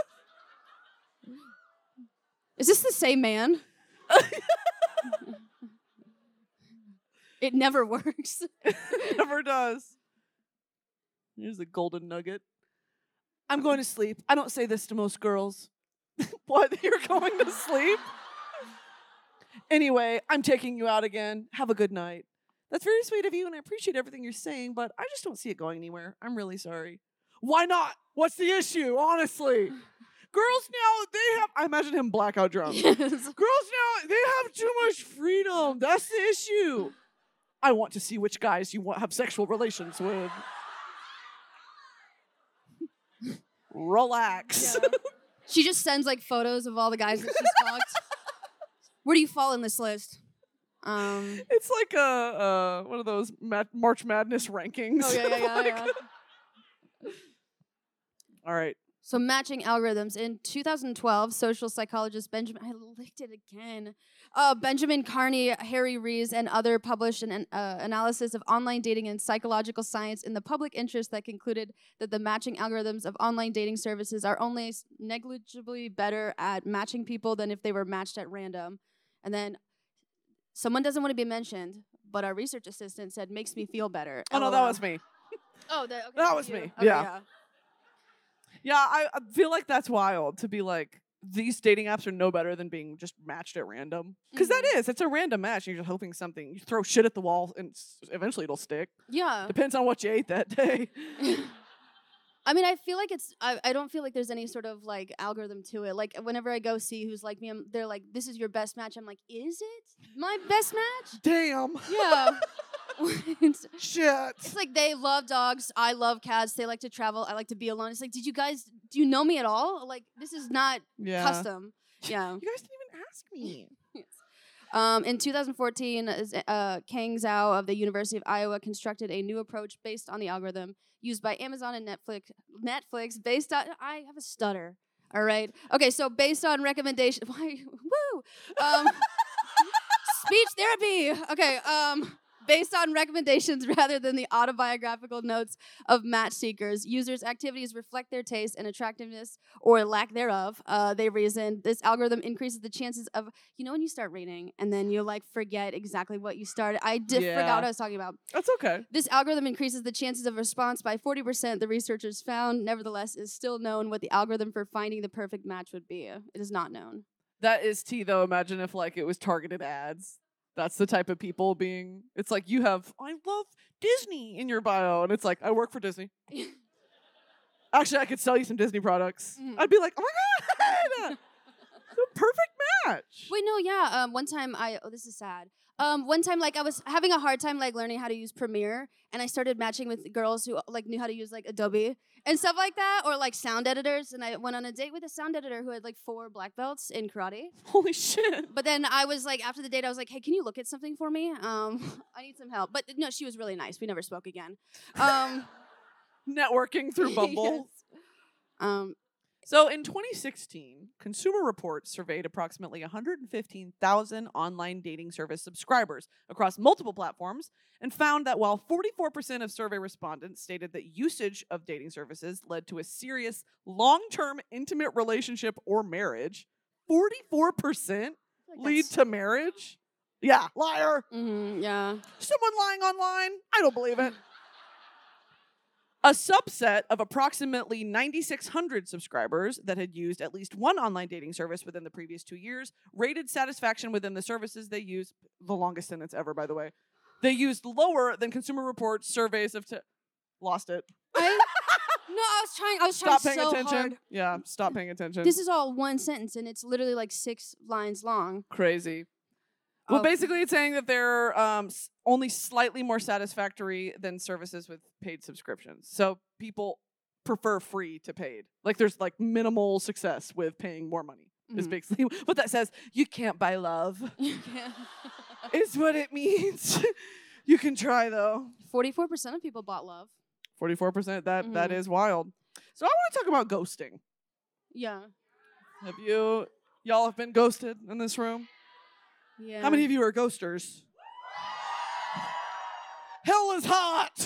Is this the same man? It never works. It never does. Here's a golden nugget. I'm going to sleep. I don't say this to most girls. What? You're going to sleep? Anyway, I'm taking you out again. Have a good night. That's very sweet of you, and I appreciate everything you're saying, but I just don't see it going anywhere. I'm really sorry. Why not? What's the issue, honestly? Girls now, they have, I imagine him blackout drunk. Yes. Girls now, they have too much freedom. That's the issue. I want to see which guys you want have sexual relations with. Relax. Yeah. She just sends like photos of all the guys that she's fucked. Where do you fall in this list? It's like a one of those March Madness rankings. Oh yeah. All right. So matching algorithms. In 2012, social psychologist Benjamin, I licked it again. Benjamin Carney, Harry Rees, and other published an analysis of online dating and psychological science in the public interest that concluded that the matching algorithms of online dating services are only negligibly better at matching people than if they were matched at random. And then someone doesn't want to be mentioned, but our research assistant said, makes me feel better. Oh, no, that was me. Oh, okay, that was me. Okay, Yeah. Yeah, I feel like that's wild to be like, these dating apps are no better than being just matched at random. Because that is, it's a random match. You're just hoping something, you throw shit at the wall and eventually it'll stick. Yeah. Depends on what you ate that day. I mean, I feel like I don't feel like there's any sort of like algorithm to it. Like whenever I go see who's like me, they're like, this is your best match. I'm like, is it my best match? Damn. Yeah. Shit. It's like they love dogs. I love cats. They like to travel. I like to be alone. It's like, do you know me at all? Like, this is not custom. Yeah. You guys didn't even ask me. Yes. In 2014, Kang Zhao of the University of Iowa constructed a new approach based on the algorithm used by Amazon and Netflix based on, I have a stutter. All right. Okay, so based on recommendation, woo! Speech therapy. Okay, based on recommendations rather than the autobiographical notes of match seekers, users' activities reflect their taste and attractiveness or lack thereof. They reason this algorithm increases the chances of, when you start reading and then you like forget exactly what you started. I forgot what I was talking about. That's okay. This algorithm increases the chances of response by 40%. The researchers found, nevertheless, is still known what the algorithm for finding the perfect match would be. It is not known. That is tea, though. Imagine if like it was targeted ads. That's the type of people being, it's like you have, I love Disney in your bio. And it's like, I work for Disney. Actually, I could sell you some Disney products. Mhm. I'd be like, oh my God, the perfect match. Wait, no, yeah. One time this is sad. One time, like, I was having a hard time, like, learning how to use Premiere, and I started matching with girls who, like, knew how to use, like, Adobe and stuff like that, or, like, sound editors, and I went on a date with a sound editor who had, like, 4 black belts in karate. Holy shit. But then I was, like, after the date, I was like, hey, can you look at something for me? I need some help. But, no, she was really nice. We never spoke again. Networking through Bumble. Yes. So in 2016, Consumer Reports surveyed approximately 115,000 online dating service subscribers across multiple platforms and found that while 44% of survey respondents stated that usage of dating services led to a serious long-term intimate relationship or marriage, 44% lead to marriage? Yeah, liar. Yeah. Someone lying online? I don't believe it. A subset of approximately 9,600 subscribers that had used at least one online dating service within the previous 2 years rated satisfaction within the services they used, the longest sentence ever, by the way, they used lower than Consumer Reports surveys of... Lost it. I was trying Stop paying so attention. hard. Yeah, stop paying attention. This is all one sentence, and it's literally like 6 lines long. Crazy. Well, basically, it's saying that they're only slightly more satisfactory than services with paid subscriptions. So people prefer free to paid. Like, there's like minimal success with paying more money. Is basically what that says. You can't buy love. You can't. Is what it means. You can try though. 44% of people bought love. 44%. That is wild. So I want to talk about ghosting. Yeah. Have y'all have been ghosted in this room? Yeah. How many of you are ghosters? Hell is hot.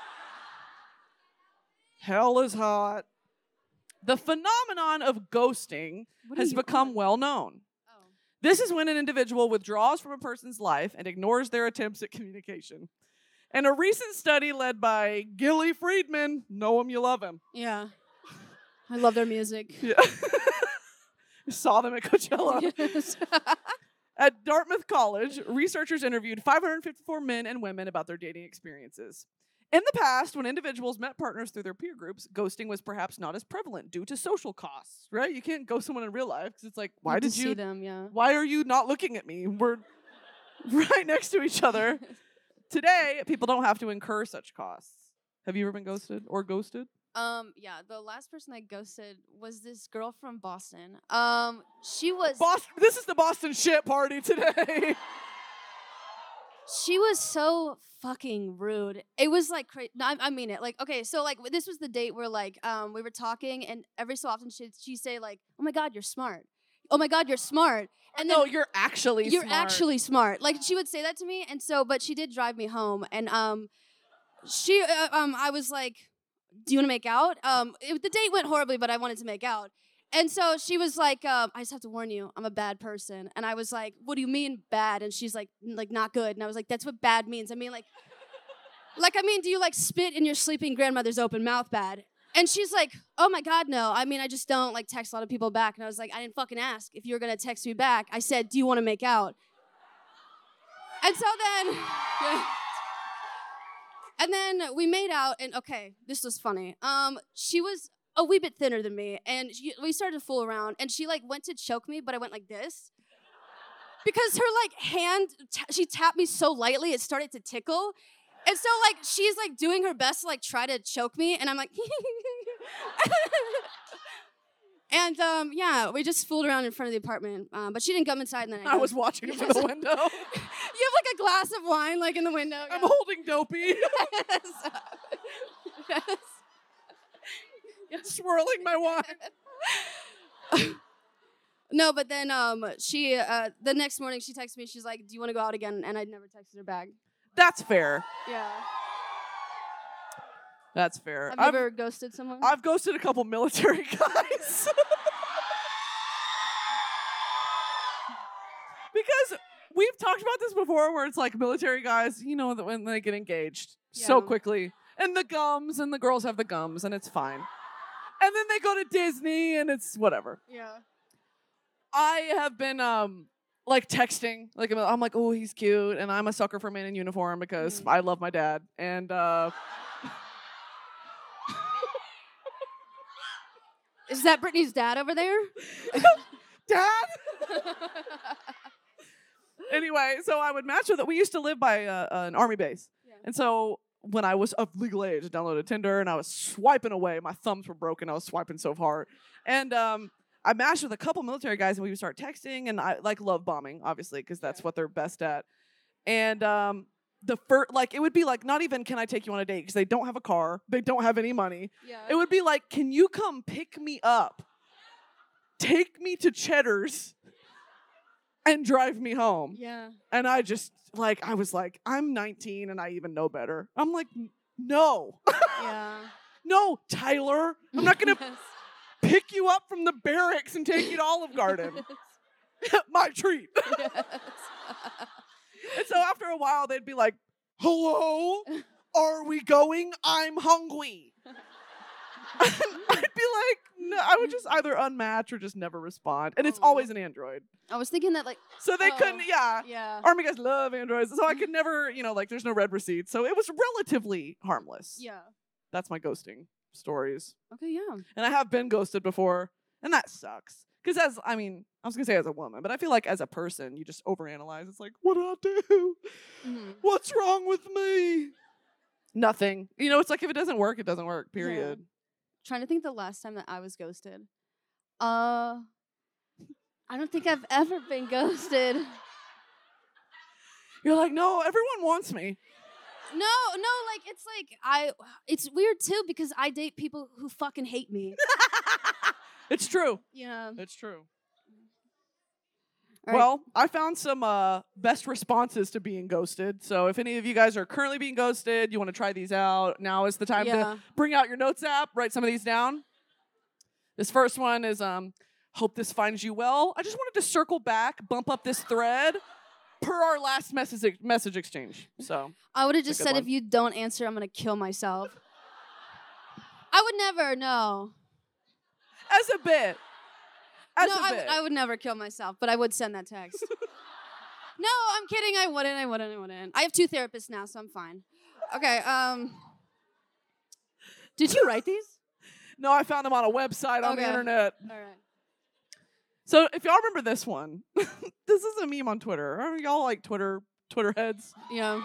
Hell is hot. The phenomenon of ghosting has become well known. Oh. This is when an individual withdraws from a person's life and ignores their attempts at communication. And a recent study led by Gilly Friedman, know him, you love him. Yeah. I love their music. Yeah. Saw them at Coachella. Yes. At Dartmouth College, researchers interviewed 554 men and women about their dating experiences. In the past, when individuals met partners through their peer groups, ghosting was perhaps not as prevalent due to social costs, right? You can't ghost someone in real life because it's like, why did you see them? Yeah. Why are you not looking at me? We're right next to each other. Today, people don't have to incur such costs. Have you ever been ghosted or ghosted? Yeah, the last person I ghosted was this girl from Boston. She was Boston. This is the Boston shit party today. She was so fucking rude. It was like crazy. No, I mean it. Like, okay, so like this was the date where like we were talking, and every so often she'd say like, "Oh my God, you're smart. Oh my God, you're smart." And no, then you're actually smart. Like she would say that to me, and so but she did drive me home, and I was like, do you want to make out? The date went horribly, but I wanted to make out. And so she was like, I just have to warn you, I'm a bad person. And I was like, what do you mean bad? And she's like not good. And I was like, that's what bad means. I mean, do you like spit in your sleeping grandmother's open mouth bad? And she's like, oh my God, no. I mean, I just don't like text a lot of people back. And I was like, I didn't fucking ask if you were gonna text me back. I said, do you want to make out? And so then, and then we made out, and okay, this was funny. She was a wee bit thinner than me, and we started to fool around, and she like went to choke me, but I went like this. Because her like hand, she tapped me so lightly, it started to tickle. And so like, she's like doing her best to like try to choke me, and I'm like, and yeah, we just fooled around in front of the apartment, but she didn't come inside, and then I was watching from the window. You have like a glass of wine like in the window. I'm holding Dopey. Yes. Swirling my wine. No, but then she the next morning she texted me. She's like, "Do you want to go out again?" And I'd never texted her back. That's fair. Yeah. That's fair. Have you ever ghosted someone? I've ghosted a couple military guys. Because we've talked about this before where it's like military guys, you know, that when they get engaged so quickly. And the gums, and the girls have the gums, and it's fine. And then they go to Disney, and it's whatever. Yeah. I have been like texting, like I'm like, oh, he's cute, and I'm a sucker for men in uniform because I love my dad. And is that Brittany's dad over there? Dad? Anyway, so I would match with it. We used to live by an army base. Yeah. And so when I was of legal age, I downloaded Tinder and I was swiping away. My thumbs were broken. I was swiping so hard. And I matched with a couple military guys and we would start texting. And I like love bombing, obviously, because that's what they're best at. And the first, like, it would be like, not even can I take you on a date because they don't have a car. They don't have any money. Yeah. It would be like, can you come pick me up? Take me to Cheddar's and drive me home. Yeah. And I just, like, I was like, I'm 19 and I even know better. I'm like, no. Yeah. No, Tyler. I'm not going to pick you up from the barracks and take you to Olive Garden. My treat. Yes. And so after a while, they'd be like, hello? Are we going? I'm hungry. I'd be like, no, I would just either unmatch or just never respond. And it's always an Android. I was thinking that, like... So they couldn't, Yeah. Army guys love Androids. So I could never, like, there's no red receipt. So it was relatively harmless. Yeah. That's my ghosting stories. Okay, yeah. And I have been ghosted before, and that sucks. Because I was going to say as a woman, but I feel like as a person, you just overanalyze. It's like, what did I do? Mm-hmm. What's wrong with me? Nothing. It's like if it doesn't work, it doesn't work, period. Yeah. Trying to think the last time that I was ghosted. I don't think I've ever been ghosted. You're like, no, everyone wants me. No, like, it's weird too because I date people who fucking hate me. It's true. Yeah. It's true. All right. Well, I found some best responses to being ghosted. So if any of you guys are currently being ghosted, you want to try these out, now is the time to bring out your notes app, write some of these down. This first one is, hope this finds you well. I just wanted to circle back, bump up this thread per our last message exchange. So I would have just said, if you don't answer, I'm going to kill myself. I would never, no. As a bit. I would never kill myself, but I would send that text. No, I'm kidding. I wouldn't. I have 2 therapists now, so I'm fine. Okay, did you write these? No, I found them on a website on the internet. All right. So if y'all remember this one, this is a meme on Twitter. Are y'all like Twitter heads? Yeah.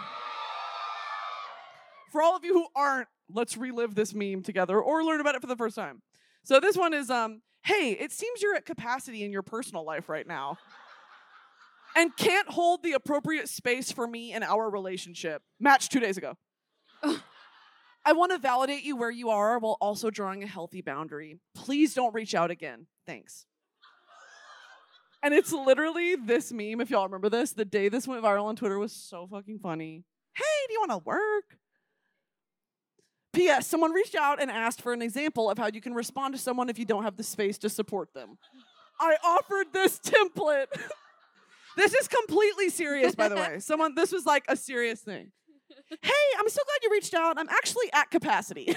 For all of you who aren't, let's relive this meme together or learn about it for the first time. So this one is, hey, it seems you're at capacity in your personal life right now and can't hold the appropriate space for me in our relationship. Matched 2 days ago. I want to validate you where you are while also drawing a healthy boundary. Please don't reach out again. Thanks. And it's literally this meme, if y'all remember this. The day this went viral on Twitter was so fucking funny. Hey, do you want to work? P.S. Someone reached out and asked for an example of how you can respond to someone if you don't have the space to support them. I offered this template. This is completely serious, by the way. This was like a serious thing. Hey, I'm so glad you reached out. I'm actually at capacity.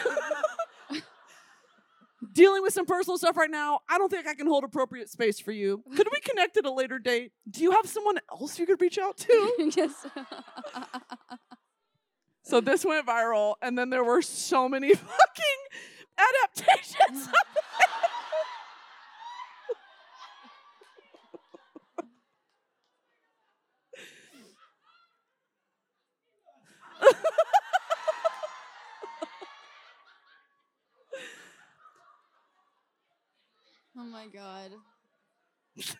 Dealing with some personal stuff right now. I don't think I can hold appropriate space for you. Could we connect at a later date? Do you have someone else you could reach out to? Yes. So this went viral, and then there were so many fucking adaptations of it. Oh my God. If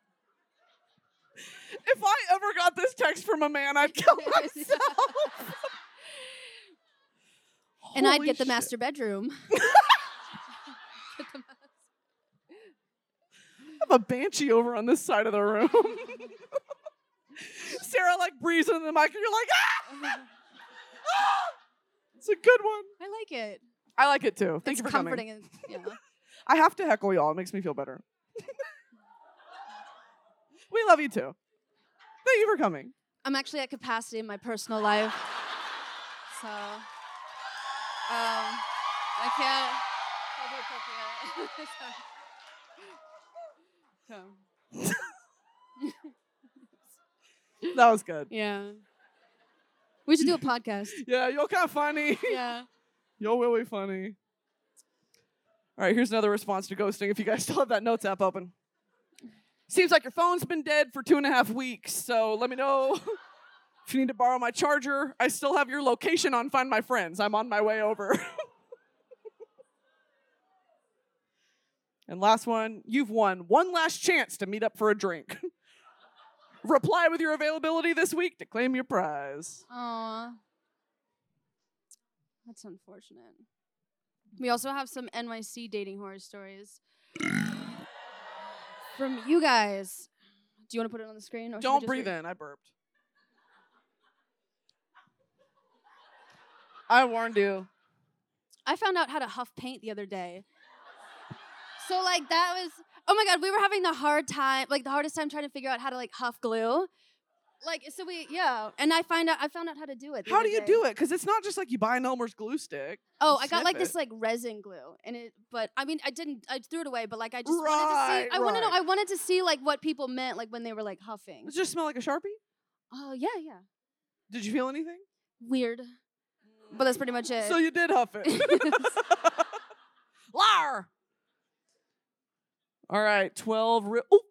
I ever got this text from a man, I'd kill myself. And I'd Holy get the shit. master bedroom. I have a banshee over on this side of the room. Sarah like breathes in the mic and you're like, ah! Ah! It's a good one. I like it. I like it too. Thank It's you for comforting. coming. Yeah. I have to heckle y'all. It makes me feel better. We love you too. Thank you for coming. I'm actually at capacity in my personal life. So, I can't hold it appropriate. So. That was good. Yeah. We should do a podcast. Yeah, you're kind of funny. Yeah. You're really funny. All right, here's another response to ghosting if you guys still have that notes app open. Seems like your phone's been dead for 2.5 weeks, so let me know if you need to borrow my charger. I still have your location on Find My Friends. I'm on my way over. And last one, you've won one last chance to meet up for a drink. Reply with your availability this week to claim your prize. Aw. That's unfortunate. We also have some NYC dating horror stories from you guys. Do you want to put it on the screen? Or Don't breathe in. I burped. I warned you. I found out how to huff paint the other day. So, like, that was... Oh, my God. We were having the hardest time trying to figure out how to, like, huff glue. Like, so and I found out how to do it. How do you do it? Because it's not just like you buy an Elmer's glue stick. Oh, I got like this like resin glue, but I mean, I threw it away. But like, I just wanted to see. I wanted to see like what people meant like when they were like huffing. Does it just smell like a Sharpie? Oh yeah. Did you feel anything? Weird, but that's pretty much it. So you did huff it. Liar. All right, 12 real. Oh.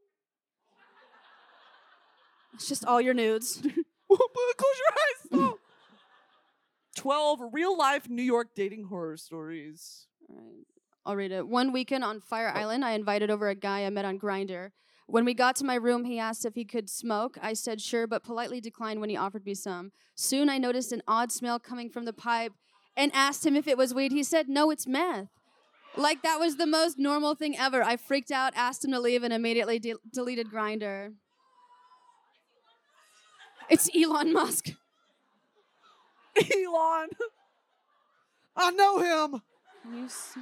It's just all your nudes. Close your eyes. 12 real-life New York dating horror stories. All right. I'll read it. One weekend on Fire Island, I invited over a guy I met on Grindr. When we got to my room, he asked if he could smoke. I said sure, but politely declined when he offered me some. Soon I noticed an odd smell coming from the pipe and asked him if it was weed. He said, no, it's meth. Like that was the most normal thing ever. I freaked out, asked him to leave, and immediately deleted Grindr. It's Elon Musk. Elon. I know him. Can you smoke?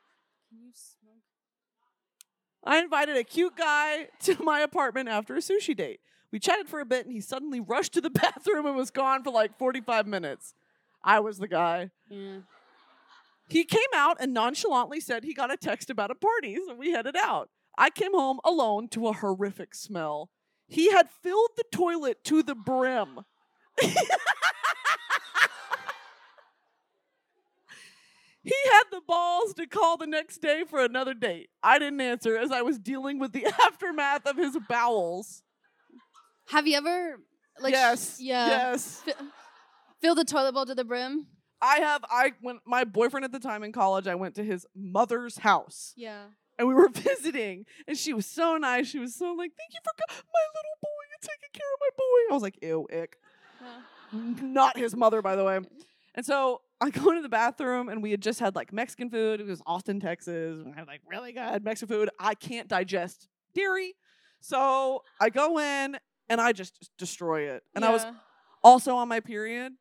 I invited a cute guy to my apartment after a sushi date. We chatted for a bit, and he suddenly rushed to the bathroom and was gone for like 45 minutes. I was the guy. Yeah. He came out and nonchalantly said he got a text about a party, so we headed out. I came home alone to a horrific smell. He had filled the toilet to the brim. He had the balls to call the next day for another date. I didn't answer as I was dealing with the aftermath of his bowels. Have you ever, like, Yes. Fill the toilet bowl to the brim? When my boyfriend at the time in college, I went to his mother's house. Yeah. And we were visiting, and she was so nice. She was so like, thank you for my little boy and taking care of my boy. I was like, ew, ick. Yeah. Not his mother, by the way. And so I go into the bathroom, and we had just had like Mexican food. It was Austin, Texas. We had like really good Mexican food. I can't digest dairy. So I go in, and I just destroy it. And I was also on my period.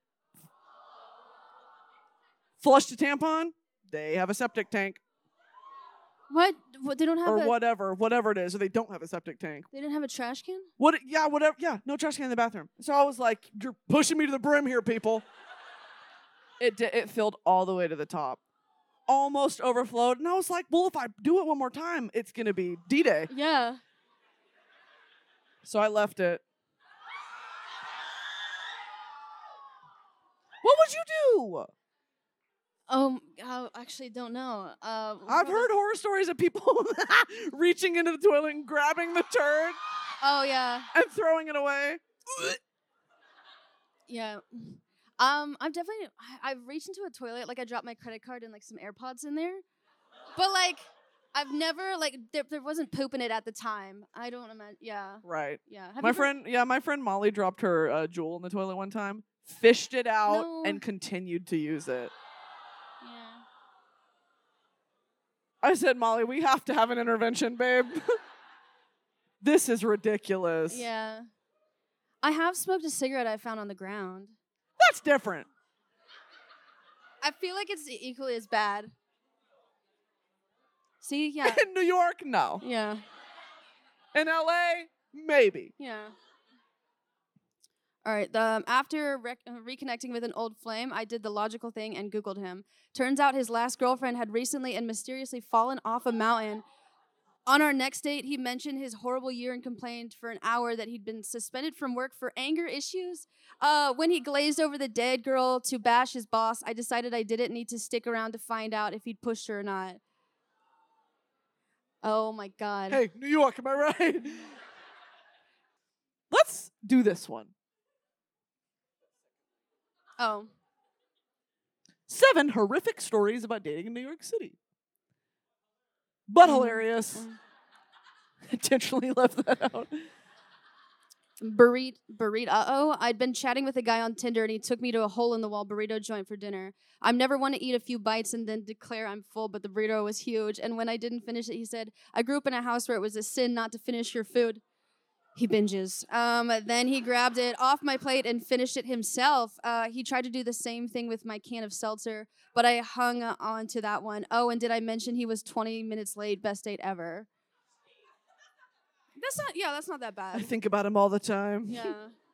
Flushed a tampon. They have a septic tank. What? They don't have whatever it is, or they don't have a septic tank. They didn't have a trash can? Whatever. Yeah, no trash can in the bathroom. So I was like, you're pushing me to the brim here, people. It filled all the way to the top. Almost overflowed. And I was like, well, if I do it one more time, it's going to be D-Day. Yeah. So I left it. What would you do? I actually don't know. I've heard horror stories of people reaching into the toilet and grabbing the turd. Oh, yeah. And throwing it away. Yeah. I've reached into a toilet, like I dropped my credit card and like some AirPods in there. But like, I've never, like, there wasn't poop in it at the time. I don't imagine, yeah. Right. Yeah. My friend Molly dropped her jewel in the toilet one time, fished it out, and continued to use it. Yeah. I said, Molly, we have to have an intervention, babe. This is ridiculous. Yeah. I have smoked a cigarette I found on the ground. That's different. I feel like it's equally as bad. See, yeah. In New York, no. Yeah. In LA, maybe. Yeah. All right. After reconnecting with an old flame, I did the logical thing and Googled him. Turns out his last girlfriend had recently and mysteriously fallen off a mountain. On our next date, he mentioned his horrible year and complained for an hour that he'd been suspended from work for anger issues. When he glazed over the dead girl to bash his boss, I decided I didn't need to stick around to find out if he'd pushed her or not. Oh, my God. Hey, New York, am I right? do this one. Oh. 7 horrific stories about dating in New York City. But hilarious. Intentionally left that out. Burrito. I'd been chatting with a guy on Tinder and he took me to a hole-in-the-wall burrito joint for dinner. I'm never one to eat a few bites and then declare I'm full, but the burrito was huge. And when I didn't finish it, he said, I grew up in a house where it was a sin not to finish your food. He binges. Then he grabbed it off my plate and finished it himself. He tried to do the same thing with my can of seltzer, but I hung on to that one. Oh, and did I mention he was 20 minutes late? Best date ever. That's not that bad. I think about him all the time. Yeah.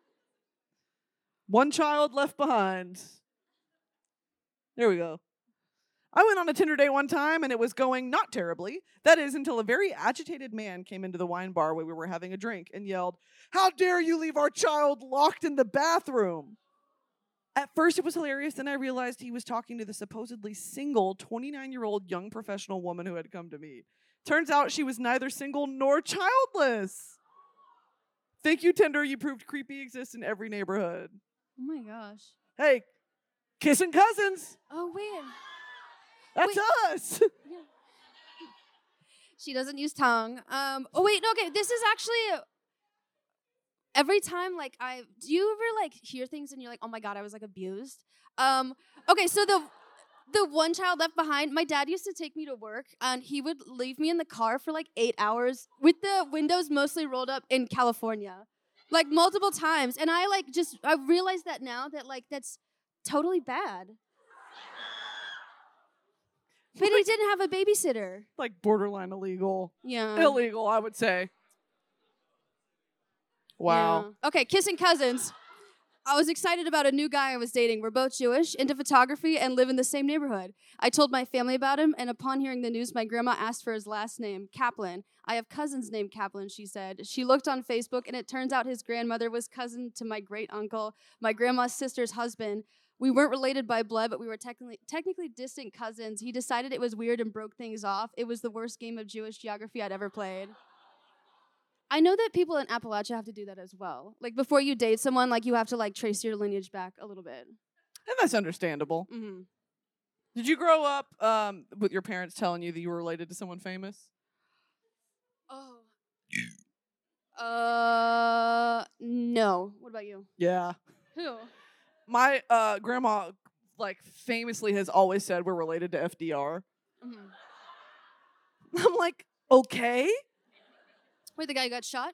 One child left behind. There we go. I went on a Tinder date one time and it was going not terribly. That is until a very agitated man came into the wine bar where we were having a drink and yelled, "How dare you leave our child locked in the bathroom?" At first it was hilarious, then I realized he was talking to the supposedly single 29-year-old young professional woman who had come to meet. Turns out she was neither single nor childless. Thank you, Tinder. You proved creepy exists in every neighborhood. Oh my gosh. Hey, kissing cousins. Oh, wait. That's us. She doesn't use tongue. Okay, this is actually every time, like, do you ever, like, hear things and you're like, oh my God, I was, like, abused? Okay, so the one child left behind, my dad used to take me to work, and he would leave me in the car for, like, 8 hours with the windows mostly rolled up in California, like, multiple times. And I realized that now that, like, that's totally bad. But he didn't have a babysitter. Like borderline illegal. Yeah. Illegal, I would say. Wow. Yeah. Okay, kissing cousins. I was excited about a new guy I was dating. We're both Jewish, into photography, and live in the same neighborhood. I told my family about him, and upon hearing the news, my grandma asked for his last name, Kaplan. I have cousins named Kaplan, she said. She looked on Facebook, and it turns out his grandmother was cousin to my great-uncle, my grandma's sister's husband. We weren't related by blood, but we were technically distant cousins. He decided it was weird and broke things off. It was the worst game of Jewish geography I'd ever played. I know that people in Appalachia have to do that as well. Like, before you date someone, like, you have to, like, trace your lineage back a little bit. And that's understandable. Mm-hmm. Did you grow up with your parents telling you that you were related to someone famous? No. What about you? Yeah. Who? My grandma, like, famously has always said we're related to FDR. Mm-hmm. I'm like, okay. Wait, the guy who got shot?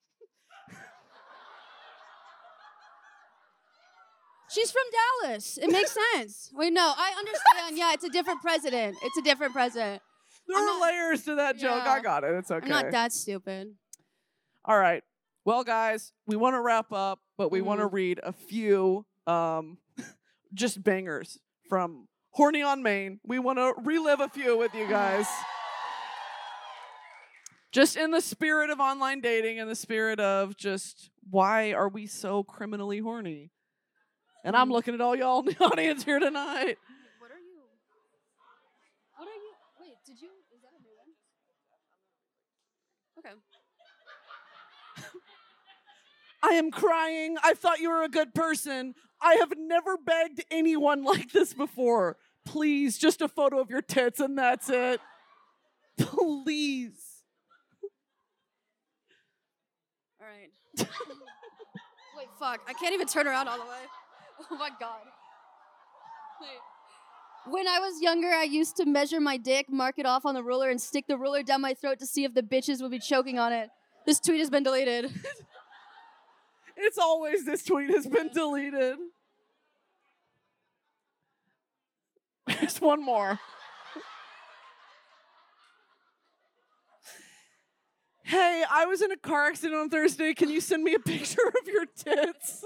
She's from Dallas. It makes sense. Wait, no, I understand. Yeah, it's a different president. It's a different president. There are layers to that joke. I got it. It's okay. I'm not that stupid. All right. Well, guys, we want to wrap up, but we want to read a few just bangers from Horny on Main. We want to relive a few with you guys. Just in the spirit of online dating, in the spirit of just why are we so criminally horny? And I'm looking at all y'all in the audience here tonight. What are you? Wait, did you? Is that a new one? Okay. I am crying. I thought you were a good person. I have never begged anyone like this before. Please, just a photo of your tits and that's it. Please. All right. Wait, fuck. I can't even turn around all the way. Oh my God. Wait. When I was younger, I used to measure my dick, mark it off on the ruler, and stick the ruler down my throat to see if the bitches would be choking on it. This tweet has been deleted. It's always this tweet has been deleted. There's one more. Hey, I was in a car accident on Thursday. Can you send me a picture of your tits?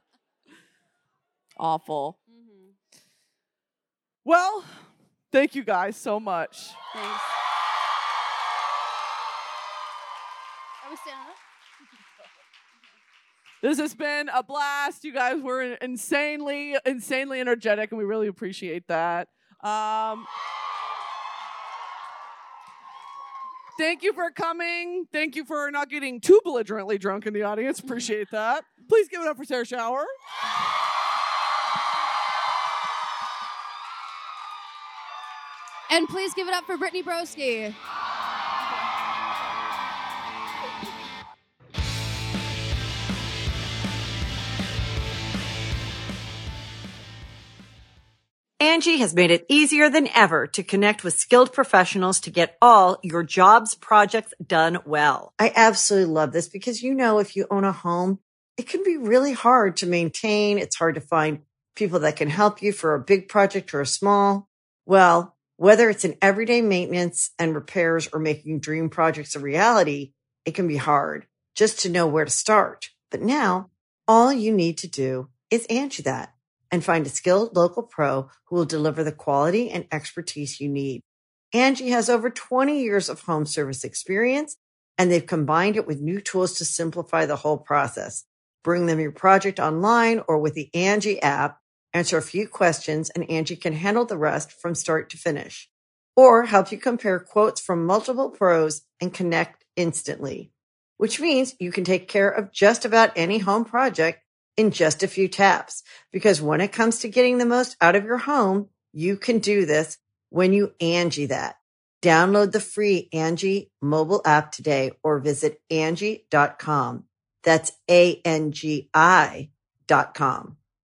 Awful. Mm-hmm. Well, thank you guys so much. Thanks. Are we standing up? This has been a blast. You guys were insanely energetic, and we really appreciate that. Thank you for coming. Thank you for not getting too belligerently drunk in the audience. Appreciate that. Please give it up for Sarah Shower. And please give it up for Brittany Broski. Angie has made it easier than ever to connect with skilled professionals to get all your jobs projects done well. I absolutely love this because, you know, if you own a home, it can be really hard to maintain. It's hard to find people that can help you for a big project or a small. Well, whether it's in everyday maintenance and repairs or making dream projects a reality, it can be hard just to know where to start. But now all you need to do is Angie that and find a skilled local pro who will deliver the quality and expertise you need. Angie has over 20 years of home service experience, and they've combined it with new tools to simplify the whole process. Bring them your project online or with the Angie app, answer a few questions, and Angie can handle the rest from start to finish. Or help you compare quotes from multiple pros and connect instantly, which means you can take care of just about any home project in just a few taps. Because when it comes to getting the most out of your home, you can do this when you Angie that. Download the free Angie mobile app today or visit Angie.com. That's ANGI.com.